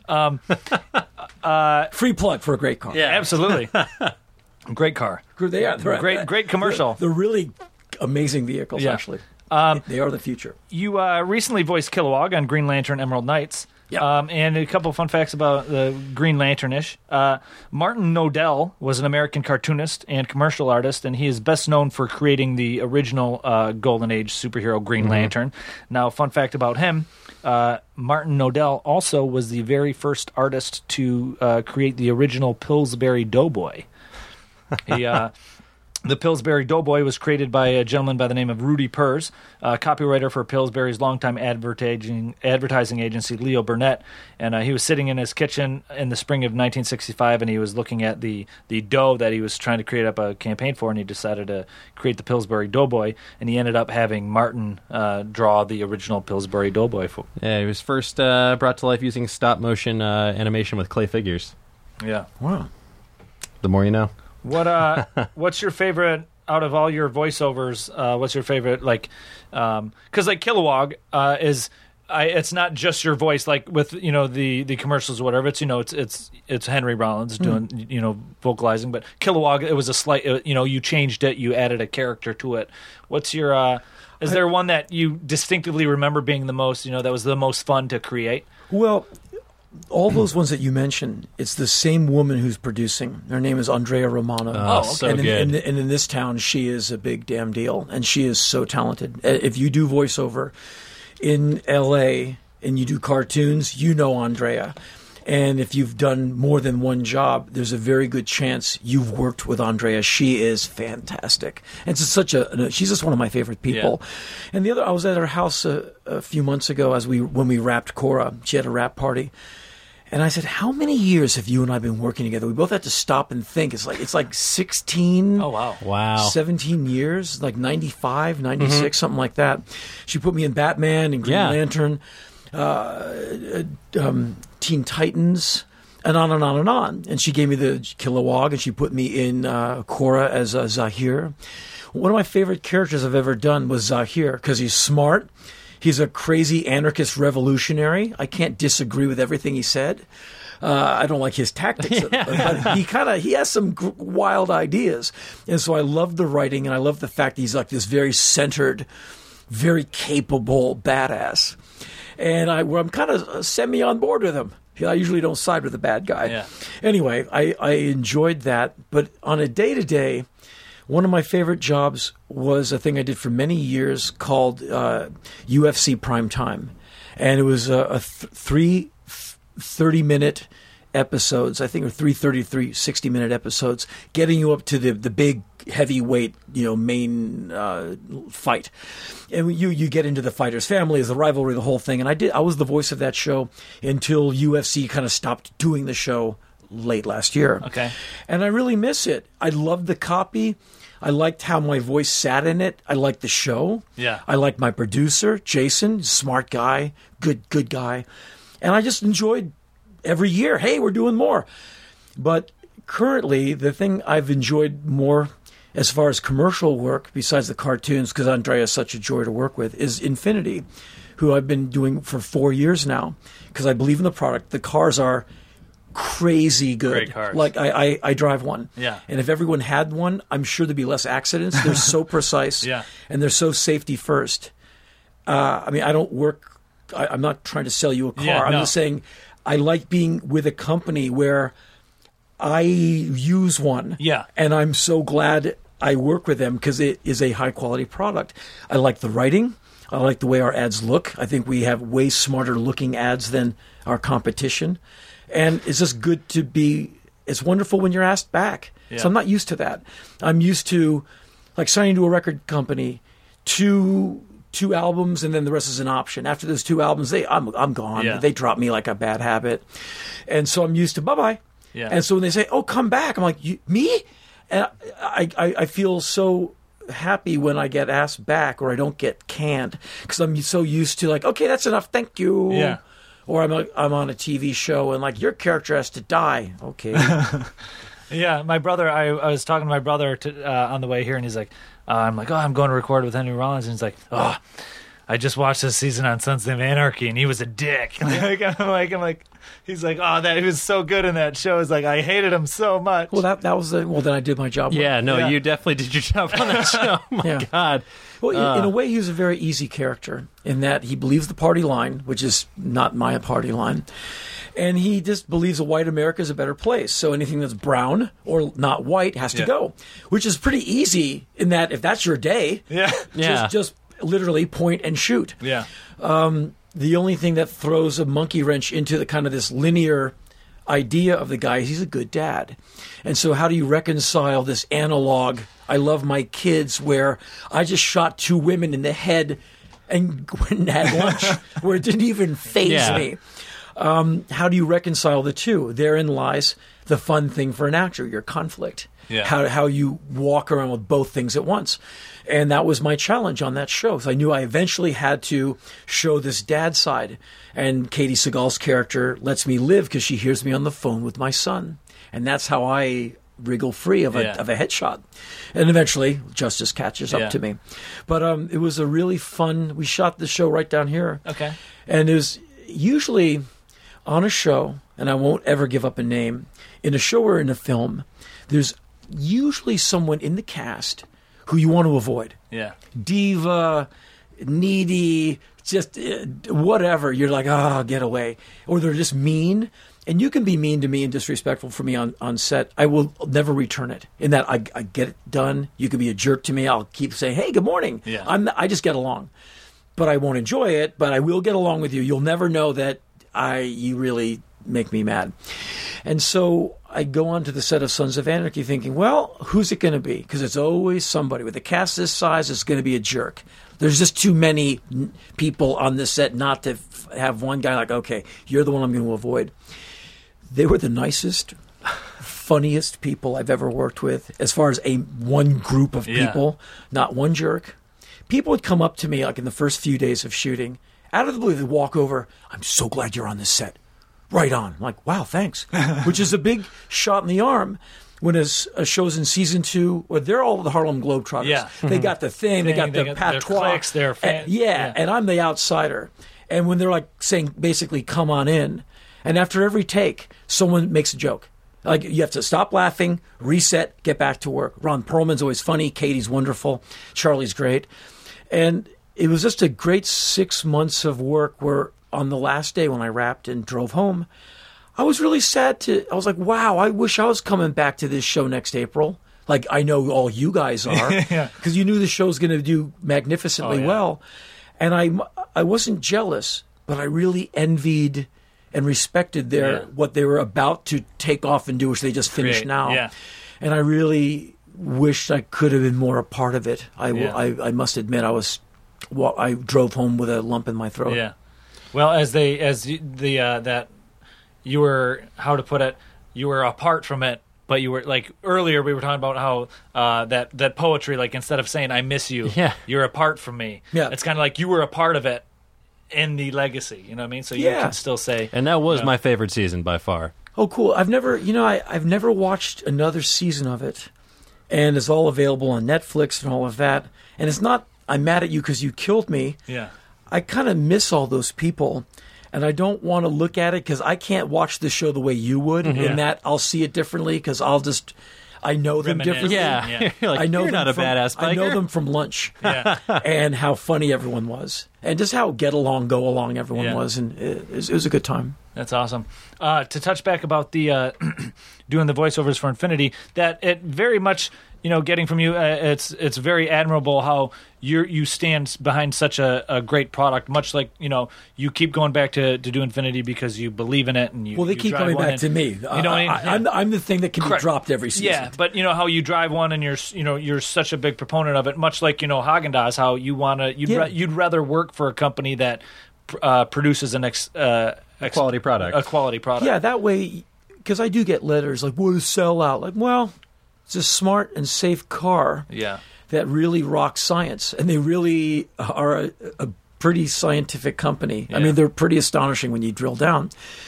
Free plug for a great car. Yeah. absolutely, great car, They are. They're great commercial. They're really amazing vehicles, Yeah. actually. They are the future. You recently voiced Kilowog on Green Lantern Emerald Knights. Yeah. And a couple fun facts about the Green Lantern-ish. Martin Nodell was an American cartoonist and commercial artist, and he is best known for creating the original Golden Age superhero Green Lantern. Now, fun fact about him, Martin Nodell also was the very first artist to create the original Pillsbury Doughboy. The Pillsbury Doughboy was created by a gentleman by the name of Rudy Purz, copywriter for Pillsbury's longtime advertising agency, Leo Burnett. And he was sitting in his kitchen in the spring of 1965, and he was looking at the dough that he was trying to create up a campaign for, and he decided to create the Pillsbury Doughboy, and he ended up having Martin draw the original Pillsbury Doughboy. Yeah, he was first brought to life using stop-motion animation with clay figures. Yeah. Wow. The more you know. What's your favorite out of all your voiceovers? What's your favorite because like Kilowog is it's not just your voice like with the commercials or whatever. It's Henry Rollins doing vocalizing, but Kilowog it was a slight you changed it, you added a character to it. What's your is there one that you distinctively remember being the most that was the most fun to create? Well, all those ones that you mentioned, it's the same woman who's producing. Her name is Andrea Romano. Oh, so and good. And in this town, she is a big damn deal, and she is so talented. If you do voiceover in L.A. and you do cartoons, you know Andrea. And if you've done more than one job, there's a very good chance you've worked with Andrea. She is fantastic. And it's she's just one of my favorite people. Yeah. And the other, I was at her house a few months ago when we wrapped Cora. She had a wrap party. And I said, how many years have you and I been working together? We both had to stop and think. It's like 16. Oh, wow. Wow. 17 years, like 95, 96, something like that. She put me in Batman and Green Lantern. Teen Titans, and on and on and on. And she gave me the Kilowog, and she put me in Cora as Zahir. One of my favorite characters I've ever done was Zahir, because he's smart. He's a crazy anarchist revolutionary. I can't disagree with everything he said. I don't like his tactics, but he has some wild ideas. And so I love the writing, and I love the fact that he's like this very centered, very capable badass. And I'm kind of semi on board with him. I usually don't side with the bad guy. Yeah. Anyway, I enjoyed that. But on a day-to-day, one of my favorite jobs was a thing I did for many years called UFC Primetime. And it was three 30-minute episodes, I think, or 3 60-minute episodes, getting you up to the big heavyweight, main fight. And you get into the fighter's families, the rivalry, the whole thing. And I was the voice of that show until UFC kind of stopped doing the show late last year. Okay. And I really miss it. I loved the copy. I liked how my voice sat in it. I liked the show. Yeah. I liked my producer, Jason, smart guy, good guy. And I just enjoyed every year, hey, we're doing more. But currently, the thing I've enjoyed more as far as commercial work, besides the cartoons, because Andrea is such a joy to work with, is Infinity, who I've been doing for 4 years now, because I believe in the product. The cars are crazy good. Great cars. Like, I drive one. Yeah. And if everyone had one, I'm sure there'd be less accidents. They're so precise. Yeah. And they're so safety first. I mean, I don't work... I'm not trying to sell you a car. Yeah, I'm no. just saying I like being with a company where I use one. Yeah. And I'm so glad I work with them because it is a high-quality product. I like the writing. I like the way our ads look. I think we have way smarter-looking ads than our competition. And it's just good to be – it's wonderful when you're asked back. Yeah. So I'm not used to that. I'm used to, like, signing to a record company, two albums, and then the rest is an option. After those 2 albums, I'm gone. Yeah. They drop me like a bad habit. And so I'm used to bye-bye. Yeah. And so when they say, oh, come back, I'm like, me? And I feel so happy when I get asked back or I don't get canned because I'm so used to like, okay, that's enough, thank you. Yeah. Or I'm on a TV show and like, your character has to die. Okay. Yeah, my brother, I was talking to my brother on the way here, and he's like, I'm like, oh, I'm going to record with Henry Rollins. And he's like, oh, I just watched this season on Sons of Anarchy, and he was a dick. I'm like, he's like, oh, he was so good in that show. It's like, I hated him so much. Well, that was then I did my job. Yeah, no, Yeah. you definitely did your job on that show. Oh, my Yeah. God. Well, in a way, he was a very easy character in that he believes the party line, which is not my party line. And he just believes that white America is a better place. So anything that's brown or not white has to Yeah. go, which is pretty easy in that if that's your day, Yeah. Yeah. just literally point and shoot. Yeah. The only thing that throws a monkey wrench into the kind of this linear idea of the guy is he's a good dad. And so how do you reconcile this analog, I love my kids, where I just shot 2 women in the head and went and had lunch where it didn't even faze me. How do you reconcile the two? Therein lies the fun thing for an actor, your conflict. Yeah. How you walk around with both things at once. And that was my challenge on that show. So I knew I eventually had to show this dad side. And Katie Seagal's character lets me live because she hears me on the phone with my son. And that's how I wriggle free of a headshot. And eventually justice catches up to me. But it was a really fun, we shot the show right down here. Okay. And it was usually on a show, and I won't ever give up a name, in a show or in a film, there's usually someone in the cast who you want to avoid. Yeah. Diva, needy, just whatever. You're like, get away. Or they're just mean. And you can be mean to me and disrespectful for me on set. I will never return it. In that I get it done. You can be a jerk to me. I'll keep saying, hey, good morning. Yeah. I just get along. But I won't enjoy it, but I will get along with you. You'll never know that you really make me mad. And so I go onto the set of Sons of Anarchy thinking, well, who's it going to be? Because it's always somebody. With a cast this size, it's going to be a jerk. There's just too many people on this set not to have one guy like, okay, you're the one I'm going to avoid. They were the nicest, funniest people I've ever worked with as far as one group of people, not one jerk. People would come up to me like in the first few days of shooting. Out of the blue, they'd walk over, I'm so glad you're on this set. Right on. I'm like, wow, thanks. Which is a big shot in the arm when a show's in season 2, where they're all the Harlem Globetrotters. Yeah. They got the thing, they got the patois. Their clicks, their fans. And I'm the outsider. And when they're like saying basically, come on in, and after every take, someone makes a joke. Like, you have to stop laughing, reset, get back to work. Ron Perlman's always funny. Katie's wonderful. Charlie's great. And it was just a great 6 months of work where on the last day when I wrapped and drove home, I was really sad I was like, wow, I wish I was coming back to this show next April. Like, I know all you guys are. Because you knew the show's going to do magnificently well. And I wasn't jealous, but I really envied and respected what they were about to take off and do, which they just finished now. Yeah. And I really wished I could have been more a part of it. I must admit, I drove home with a lump in my throat. Yeah. Well, that you were, how to put it, you were apart from it, but you were, like, earlier we were talking about how that poetry, like, instead of saying I miss you, you're apart from me. Yeah. It's kind of like you were a part of it in the legacy, you know what I mean? So you can still say. And that was my favorite season by far. Oh, cool. I've never watched another season of it, and it's all available on Netflix and all of that. And it's not, I'm mad at you because you killed me. Yeah. I kind of miss all those people, and I don't want to look at it because I can't watch the show the way you would. In that I'll see it differently because I know them differently. Yeah. You're like, you're not a badass biker. I know them from lunch and how funny everyone was and just how go along everyone was. And it was a good time. That's awesome. To touch back about the doing the voiceovers for Infinity, that it very much, getting from you, it's very admirable how you stand behind such a great product. Much like you keep going back to do Infinity because you believe in it, and you. Well, they keep coming back to me. You know what I mean? I'm the thing that can be dropped every season. Yeah, but how you drive one, and you're such a big proponent of it. Much like Haagen-Dazs, how you'd rather work for a company that produces a quality product. A quality product. Yeah, that way, because I do get letters like, what a sellout. Like, well, it's a smart and safe car that really rocks science. And they really are a pretty scientific company. Yeah. I mean, they're pretty astonishing when you drill down.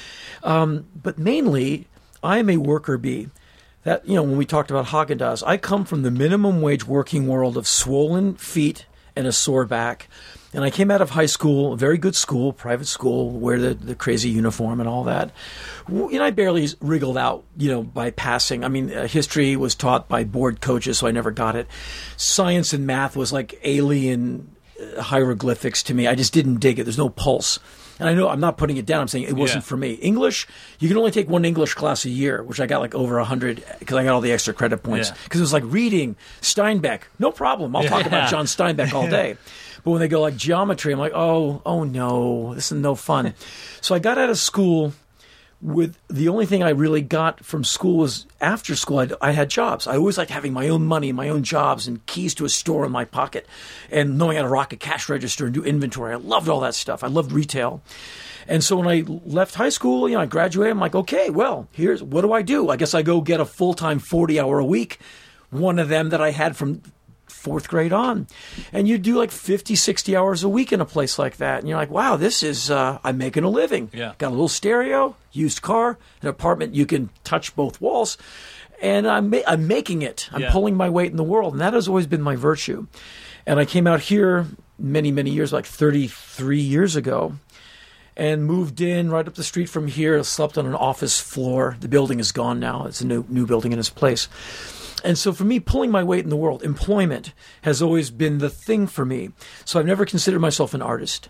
But mainly, I am a worker bee. That, when we talked about Haagen-Dazs, I come from the minimum wage working world of swollen feet and a sore back. And I came out of high school, a very good school, private school, wear the crazy uniform and all that. I barely wriggled out, by passing. I mean, history was taught by board coaches, so I never got it. Science and math was like alien hieroglyphics to me. I just didn't dig it. There's no pulse. And I know I'm not putting it down. I'm saying it wasn't for me. English, you can only take one English class a year, which I got like over 100 because I got all the extra credit points. Because it was like reading Steinbeck. No problem. I'll talk about John Steinbeck all day. But when they go like geometry, I'm like, oh no, this is no fun. So I got out of school with the only thing I really got from school was after school, I had jobs. I always liked having my own money, my own jobs, and keys to a store in my pocket, and knowing how to rock a cash register and do inventory. I loved all that stuff. I loved retail. And so when I left high school, I graduated. I'm like, okay, well, here's what do? I guess I go get a full-time 40-hour a week, one of them that I had from fourth grade on. And you do like 50, 60 hours a week in a place like that. And you're like, wow, this is, I'm making a living. Yeah. Got a little stereo, used car, an apartment you can touch both walls. And I'm making it. I'm pulling my weight in the world. And that has always been my virtue. And I came out here many, many years, like 33 years ago, and moved in right up the street from here. I slept on an office floor. The building is gone now. It's a new building in its place. And so for me, pulling my weight in the world, employment has always been the thing for me. So I've never considered myself an artist.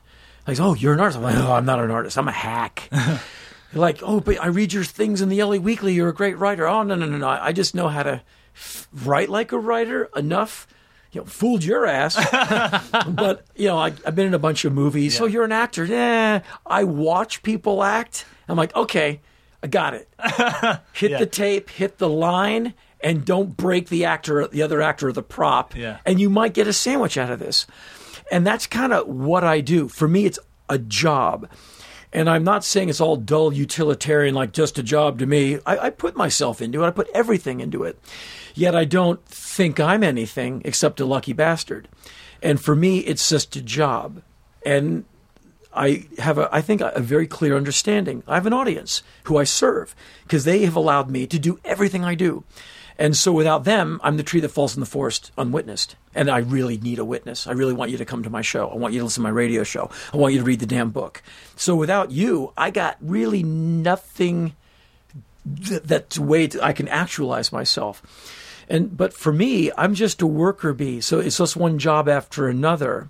Like, oh, you're an artist. I'm like, oh, I'm not an artist. I'm a hack. Like, oh, but I read your things in the LA Weekly. You're a great writer. Oh, no. I just know how to write like a writer enough. Fooled your ass. But, I've been in a bunch of movies. Yeah. So you're an actor. I watch people act. I'm like, okay, I got it. Hit the tape, hit the line, and don't break the other actor, or the prop. Yeah. And you might get a sandwich out of this. And that's kind of what I do. For me, it's a job. And I'm not saying it's all dull utilitarian, like just a job to me. I put myself into it. I put everything into it. Yet I don't think I'm anything except a lucky bastard. And for me, it's just a job. And I have, I think, a very clear understanding. I have an audience who I serve because they have allowed me to do everything I do. And so without them, I'm the tree that falls in the forest unwitnessed. And I really need a witness. I really want you to come to my show. I want you to listen to my radio show. I want you to read the damn book. So without you, I got really nothing that's a way I can actualize myself. But for me, I'm just a worker bee. So it's just one job after another.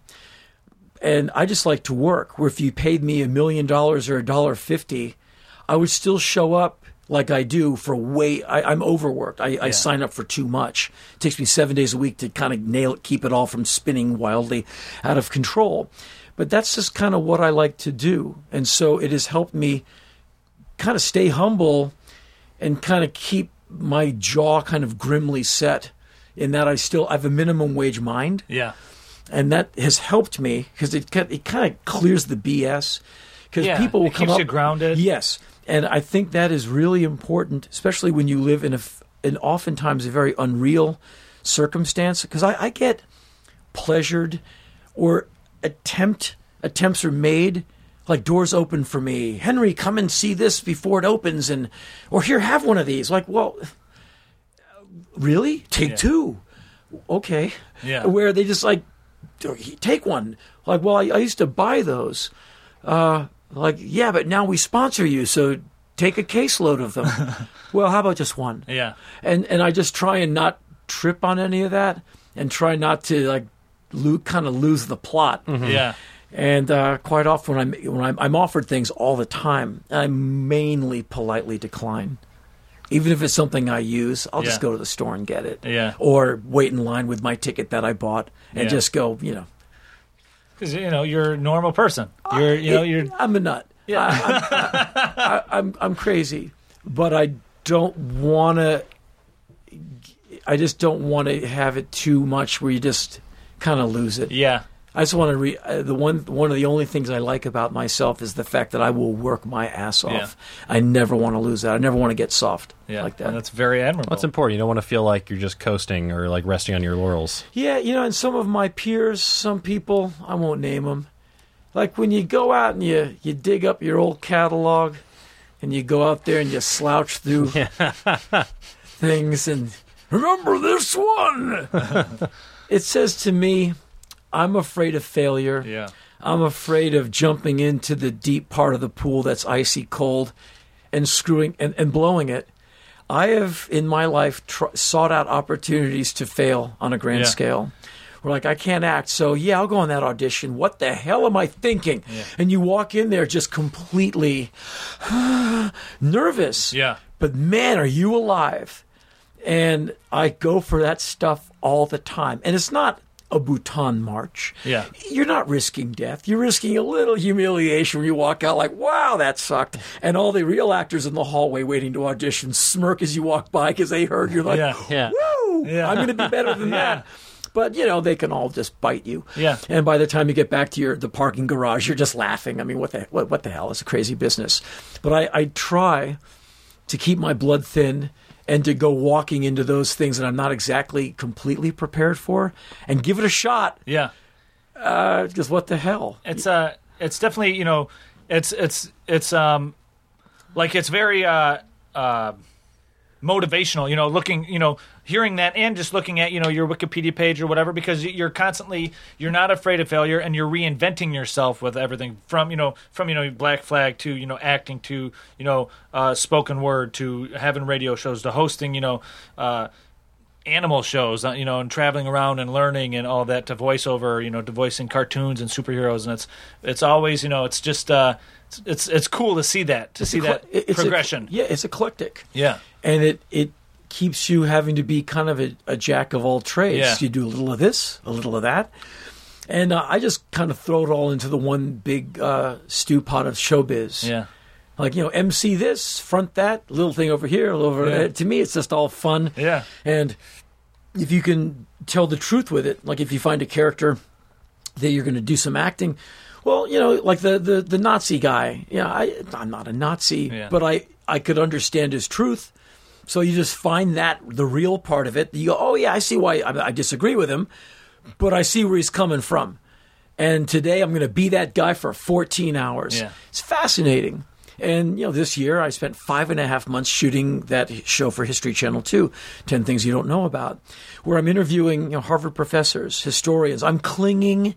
And I just like to work. Where if you paid me $1 million or $1.50, I would still show up like I do for I'm overworked. I sign up for too much. It takes me 7 days a week to kind of nail it, keep it all from spinning wildly out of control. But that's just kind of what I like to do. And so it has helped me kind of stay humble and kind of keep my jaw kind of grimly set in that I have a minimum wage mind. Yeah. And that has helped me because it kind of clears the BS. Because people will come up. Keeps you grounded. Yes. And I think that is really important, especially when you live in oftentimes a very unreal circumstance. Because I get pleasured or attempts are made, like doors open for me. Henry, come and see this before it opens, or here, have one of these. Like, well, really? Take two. Okay. Yeah. Where they just like, take one. Like, well, I used to buy those. Like, yeah, but now we sponsor you, so take a caseload of them. Well, how about just one? Yeah. And I just try and not trip on any of that and try not to like kind of lose the plot. Mm-hmm. Yeah. And quite often when I'm offered things all the time, I mainly politely decline. Even if it's something I use, I'll just go to the store and get it. Yeah. Or wait in line with my ticket that I bought and just go, Because you're a normal person. I'm a nut. Yeah. I'm crazy, but I don't want to. I just don't want to have it too much where you just kind of lose it. Yeah. I just want to one of the only things I like about myself is the fact that I will work my ass off. Yeah. I never want to lose that. I never want to get soft like that. And that's very admirable. That's important. You don't want to feel like you're just coasting or like resting on your laurels. Yeah, and some of my peers, some people, I won't name them, like when you go out and you dig up your old catalog and you go out there and you slouch through things and remember this one. It says to me, I'm afraid of failure. Yeah. I'm afraid of jumping into the deep part of the pool that's icy cold and screwing and blowing it. I have, in my life, sought out opportunities to fail on a grand scale. We're like, I can't act, so I'll go on that audition. What the hell am I thinking? Yeah. And you walk in there just completely nervous. Yeah. But man, are you alive? And I go for that stuff all the time. And it's not a Bhutan march. Yeah. You're not risking death. You're risking a little humiliation when you walk out like, wow, that sucked. And all the real actors in the hallway waiting to audition smirk as you walk by because they heard you're like, woo, I'm going to be better than that. But, they can all just bite you. Yeah. And by the time you get back to the parking garage, you're just laughing. I mean, what the hell? It's a crazy business. But I try to keep my blood thin and to go walking into those things that I'm not exactly completely prepared for and give it a shot. Yeah. Because what the hell? It's definitely, it's like it's very motivational, looking, hearing that and just looking at, your Wikipedia page or whatever, because you're not afraid of failure and you're reinventing yourself with everything from Black Flag to, acting to, animal shows, and traveling around and learning and all that, to voiceover, to voicing cartoons and superheroes, and it's always, it's just it's cool to see that progression. It's eclectic. Yeah, and it keeps you having to be kind of a jack of all trades. Yeah. You do a little of this, a little of that, and I just kind of throw it all into the one big stew pot of showbiz. Yeah. Like, MC this, front that, little thing over here, a little over there. To me, it's just all fun. Yeah. And if you can tell the truth with it, like if you find a character that you're going to do some acting, well, like the Nazi guy. I'm not a Nazi, but I could understand his truth. So you just find the real part of it. You go, oh, yeah, I see why I disagree with him, but I see where he's coming from. And today I'm going to be that guy for 14 hours. Yeah. It's fascinating. And, this year I spent 5.5 months shooting that show for History Channel 2, 10 Things You Don't Know About, where I'm interviewing Harvard professors, historians. I'm clinging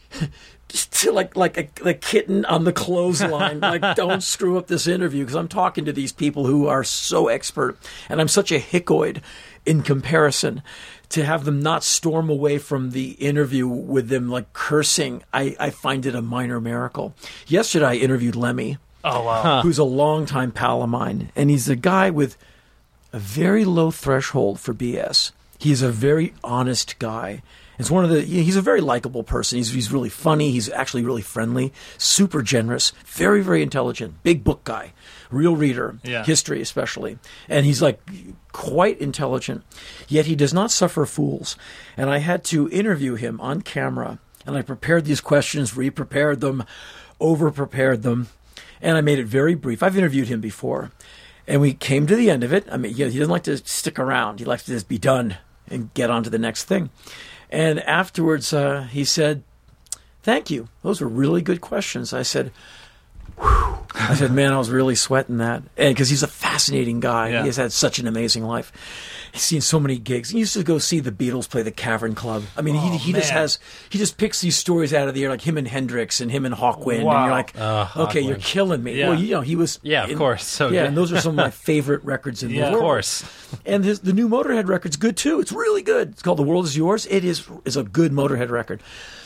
to like a kitten on the clothesline. Like, don't screw up this interview, because I'm talking to these people who are so expert, and I'm such a hickoid in comparison. To have them not storm away from the interview with them like cursing, I find it a minor miracle. Yesterday I interviewed Lemmy. Oh, wow. Who's a longtime pal of mine. And he's a guy with a very low threshold for BS. He's a very honest guy. He's a very likable person. He's really funny. He's actually really friendly, super generous, very, very intelligent, big book guy, real reader, history especially. And he's like quite intelligent, yet he does not suffer fools. And I had to interview him on camera. And I prepared these questions, re-prepared them, over-prepared them. And I made it very brief. I've interviewed him before. And we came to the end of it. I mean, he doesn't like to stick around. He likes to just be done and get on to the next thing. And afterwards, he said, "Thank you. Those were really good questions." I said, "Whew." I said, "Man, I was really sweating that." And because he's a fascinating guy. Yeah. He has had such an amazing life. He's seen so many gigs. He used to go see the Beatles play the Cavern Club. I mean, he just picks these stories out of the air, like him and Hendrix and him and Hawkwind. Wow. And you're like, okay, Hawkwind. You're killing me. Yeah. Well, he was. Of course. So yeah, good. and those are some of my favorite records in the world. Of course. And the new Motorhead record's good too. It's really good. It's called "The World Is Yours." It is a good Motorhead record.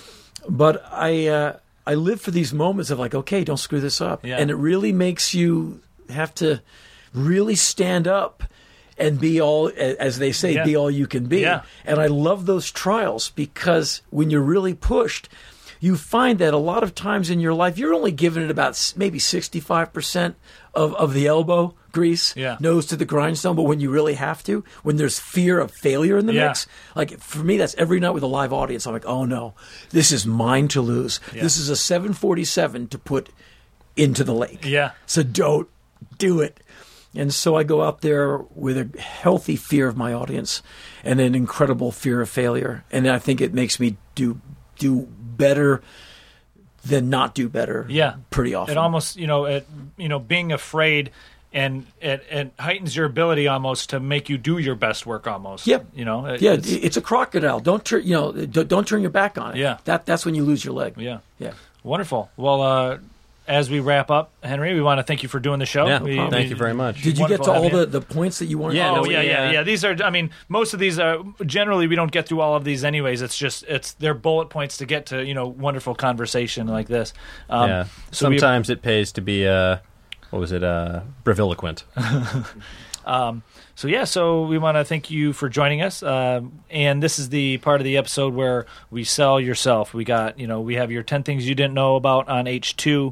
But I live for these moments of like, okay, don't screw this up. Yeah. And it really makes you have to really stand up and be all, as they say, be all you can be. Yeah. And I love those trials, because when you're really pushed, you find that a lot of times in your life, you're only given it about maybe 65% of the elbow grease, nose to the grindstone. But when you really have to, when there's fear of failure in the mix, like for me, that's every night with a live audience. I'm like, oh no, this is mine to lose. Yeah. This is a 747 to put into the lake. Yeah. So don't do it. And so I go out there with a healthy fear of my audience and an incredible fear of failure. And I think it makes me do better than not do better. Yeah, pretty often. It almost, being afraid, and it heightens your ability almost to make you do your best work almost. Yep. It's a crocodile. Don't turn your back on it. Yeah. That's when you lose your leg. Yeah. Yeah. Wonderful. Well, as we wrap up, Henry, we want to thank you for doing the show. Yeah, thank you very much. Did you get to all the points that you wanted? Yeah. These are, most of these are, generally we don't get through all of these anyways. They're bullet points to get to, wonderful conversation like this. Sometimes it pays to be, breviloquent. So we want to thank you for joining us. And this is the part of the episode where we sell yourself. We got, we have your 10 things you didn't know about on H2.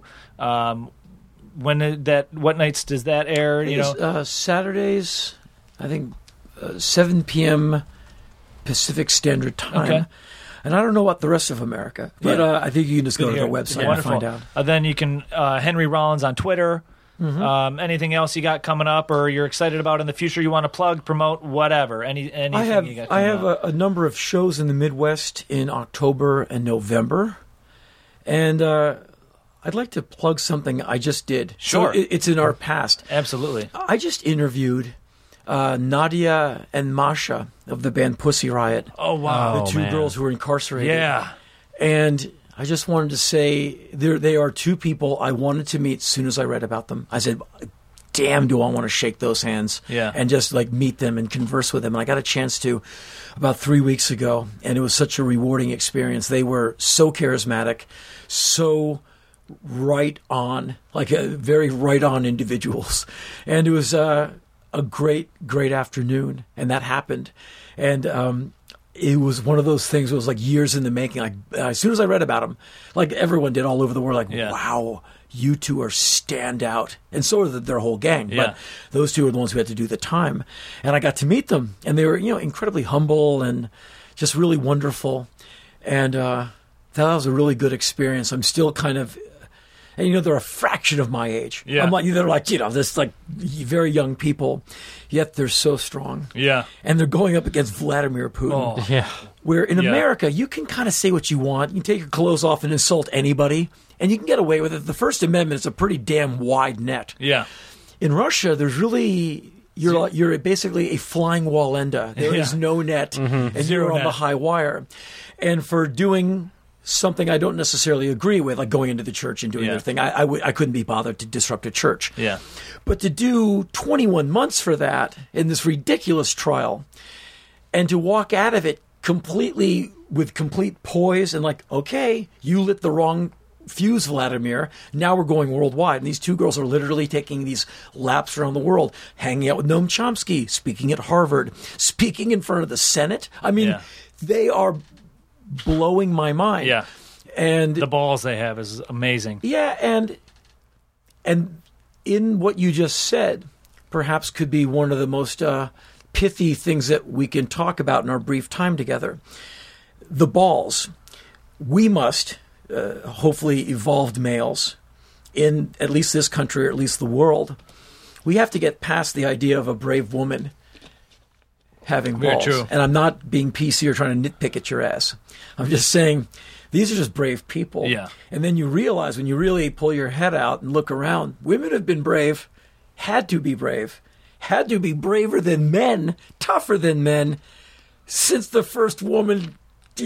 What nights does that air? Saturdays, I think 7 p.m. Pacific Standard Time. Okay. And I don't know about the rest of America, but I think you can just go to their website and find out. Then you can Henry Rollins on Twitter. Mm-hmm. Anything else you got coming up, or you're excited about in the future? You want to plug, promote, whatever? Anything you got? I have a number of shows in the Midwest in October and November, and I'd like to plug something I just did. Sure, so it's in our past. Absolutely. I just interviewed Nadia and Masha of the band Pussy Riot. Oh wow, the two girls who were incarcerated. Yeah, and I just wanted to say they are two people I wanted to meet as soon as I read about them. I said, damn do I want to shake those hands and just like meet them and converse with them. And I got a chance to about 3 weeks ago, and it was such a rewarding experience. They were so charismatic, so right on, like very right on individuals. And it was a great afternoon, and that happened. And it was one of those things that was like years in the making. Like as soon as I read about them, like everyone did all over the world, like, wow, you two are standout. And so are their whole gang. Yeah. But those two are the ones who had to do the time. And I got to meet them, and they were, incredibly humble and just really wonderful. And that was a really good experience. I'm still kind of, and they're a fraction of my age. Yeah. They're like, this like very young people, yet they're so strong. Yeah. And they're going up against Vladimir Putin. Oh. Yeah. Where in America, you can kind of say what you want. You can take your clothes off and insult anybody, and you can get away with it. The First Amendment is a pretty damn wide net. Yeah. In Russia, there's really, you're basically a flying Wallenda. There is no net, and Zero you're on net. the high wire. And for doing something I don't necessarily agree with, like going into the church and doing their thing, I couldn't be bothered to disrupt a church. Yeah. But to do 21 months for that in this ridiculous trial, and to walk out of it completely with complete poise and like, okay, you lit the wrong fuse, Vladimir. Now we're going worldwide. And these two girls are literally taking these laps around the world, hanging out with Noam Chomsky, speaking at Harvard, speaking in front of the Senate. I mean, they are blowing my mind. Yeah. And The balls they have is amazing. yeah, and in what you just said, perhaps could be one of the most pithy things that we can talk about in our brief time together. The balls. We must, hopefully evolved males, in at least this country or at least the world, we have to get past the idea of a brave woman having Very balls. true. And I'm not being PC or trying to nitpick at your ass. I'm just saying these are just brave people. Yeah. And then you realize when you really pull your head out and look around, women have been brave, had to be braver than men, tougher than men, since the first woman,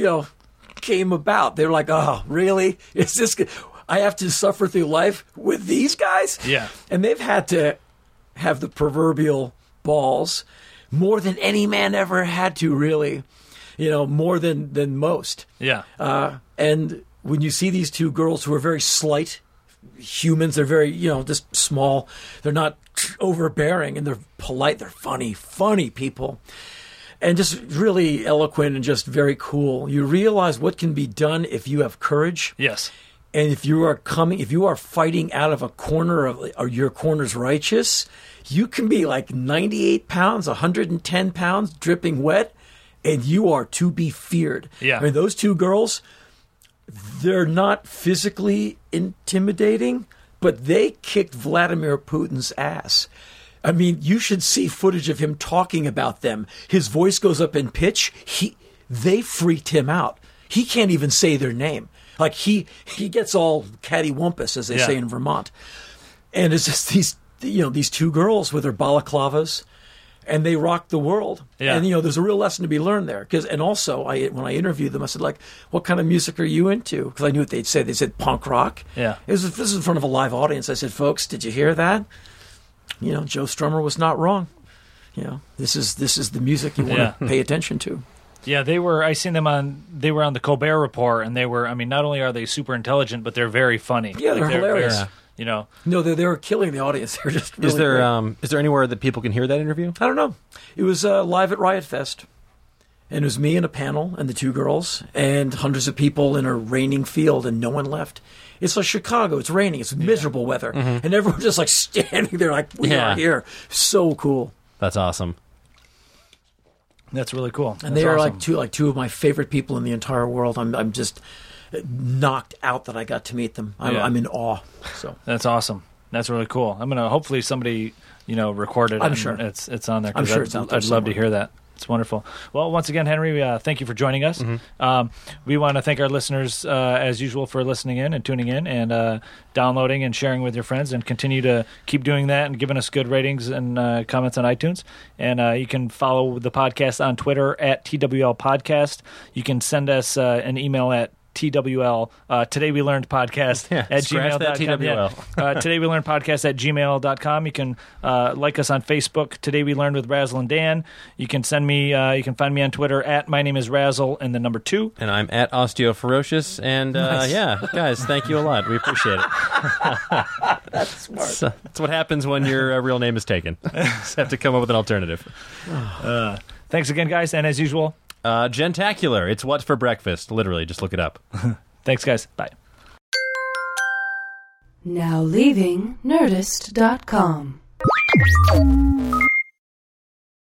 came about. They were like, oh, really? Is this good? I have to suffer through life with these guys? Yeah. And they've had to have the proverbial balls more than any man ever had to, really. More than most. Yeah. And when you see these two girls who are very slight humans, they're very, just small. They're not overbearing, and they're polite. They're funny people. And just really eloquent and just very cool. You realize what can be done if you have courage. Yes. And if you are fighting out of a corner or your corner's righteous, you can be like 98 pounds, 110 pounds, dripping wet, and you are to be feared. Yeah. I mean, those two girls, they're not physically intimidating, but they kicked Vladimir Putin's ass. I mean, you should see footage of him talking about them. His voice goes up in pitch. They freaked him out. He can't even say their name. Like he gets all cattywampus, as they say in Vermont. And it's just these two girls with their balaclavas, and they rock the world. Yeah. And there's a real lesson to be learned there. And also, when I interviewed them, I said, like, what kind of music are you into? Because I knew what they'd say. They said punk rock. Yeah. This is in front of a live audience. I said, folks, did you hear that? Joe Strummer was not wrong. This is the music you want to pay attention to. Yeah, they were on the Colbert Report, and they were, not only are they super intelligent, but they're very funny. Yeah, they're hilarious. No, they were killing the audience. They're just really Is there great. is there anywhere that people can hear that interview? I don't know. It was live at Riot Fest. And it was me and a panel and the two girls and hundreds of people in a raining field, and no one left. It's like Chicago. It's raining. It's miserable weather. Mm-hmm. And everyone's just like standing there like, we are here. So cool. That's awesome. That's really cool. And they are like two of my favorite people in the entire world. I'm just knocked out that I got to meet them. I'm in awe. So That's awesome. That's really cool. I'm gonna hopefully somebody record it. I'm and sure it's on there. I'm 'cause sure it's out there I'd love to somewhere. hear that. It's wonderful. Well, once again, Henry, thank you for joining us. Mm-hmm. We want to thank our listeners, as usual, for listening in and tuning in and downloading and sharing with your friends, and continue to keep doing that and giving us good ratings and comments on iTunes. And you can follow the podcast on Twitter at TWL Podcast. You can send us an email at TWL. Today We Learned podcast at scratch that gmail.com. TWL. Today We Learned podcast at gmail.com. You can like us on Facebook, Today We Learned with Razzle and Dan. You can send me, you can find me on Twitter at my name is Razzle and the number 2. And I'm at Osteoferocious. And guys, thank you a lot. We appreciate it. That's smart. So, that's what happens when your real name is taken. Just have to come up with an alternative. Thanks again, guys. And as usual, Gentacular. It's what's for breakfast. Literally, just look it up. thanks, guys. Bye. Now leaving Nerdist.com.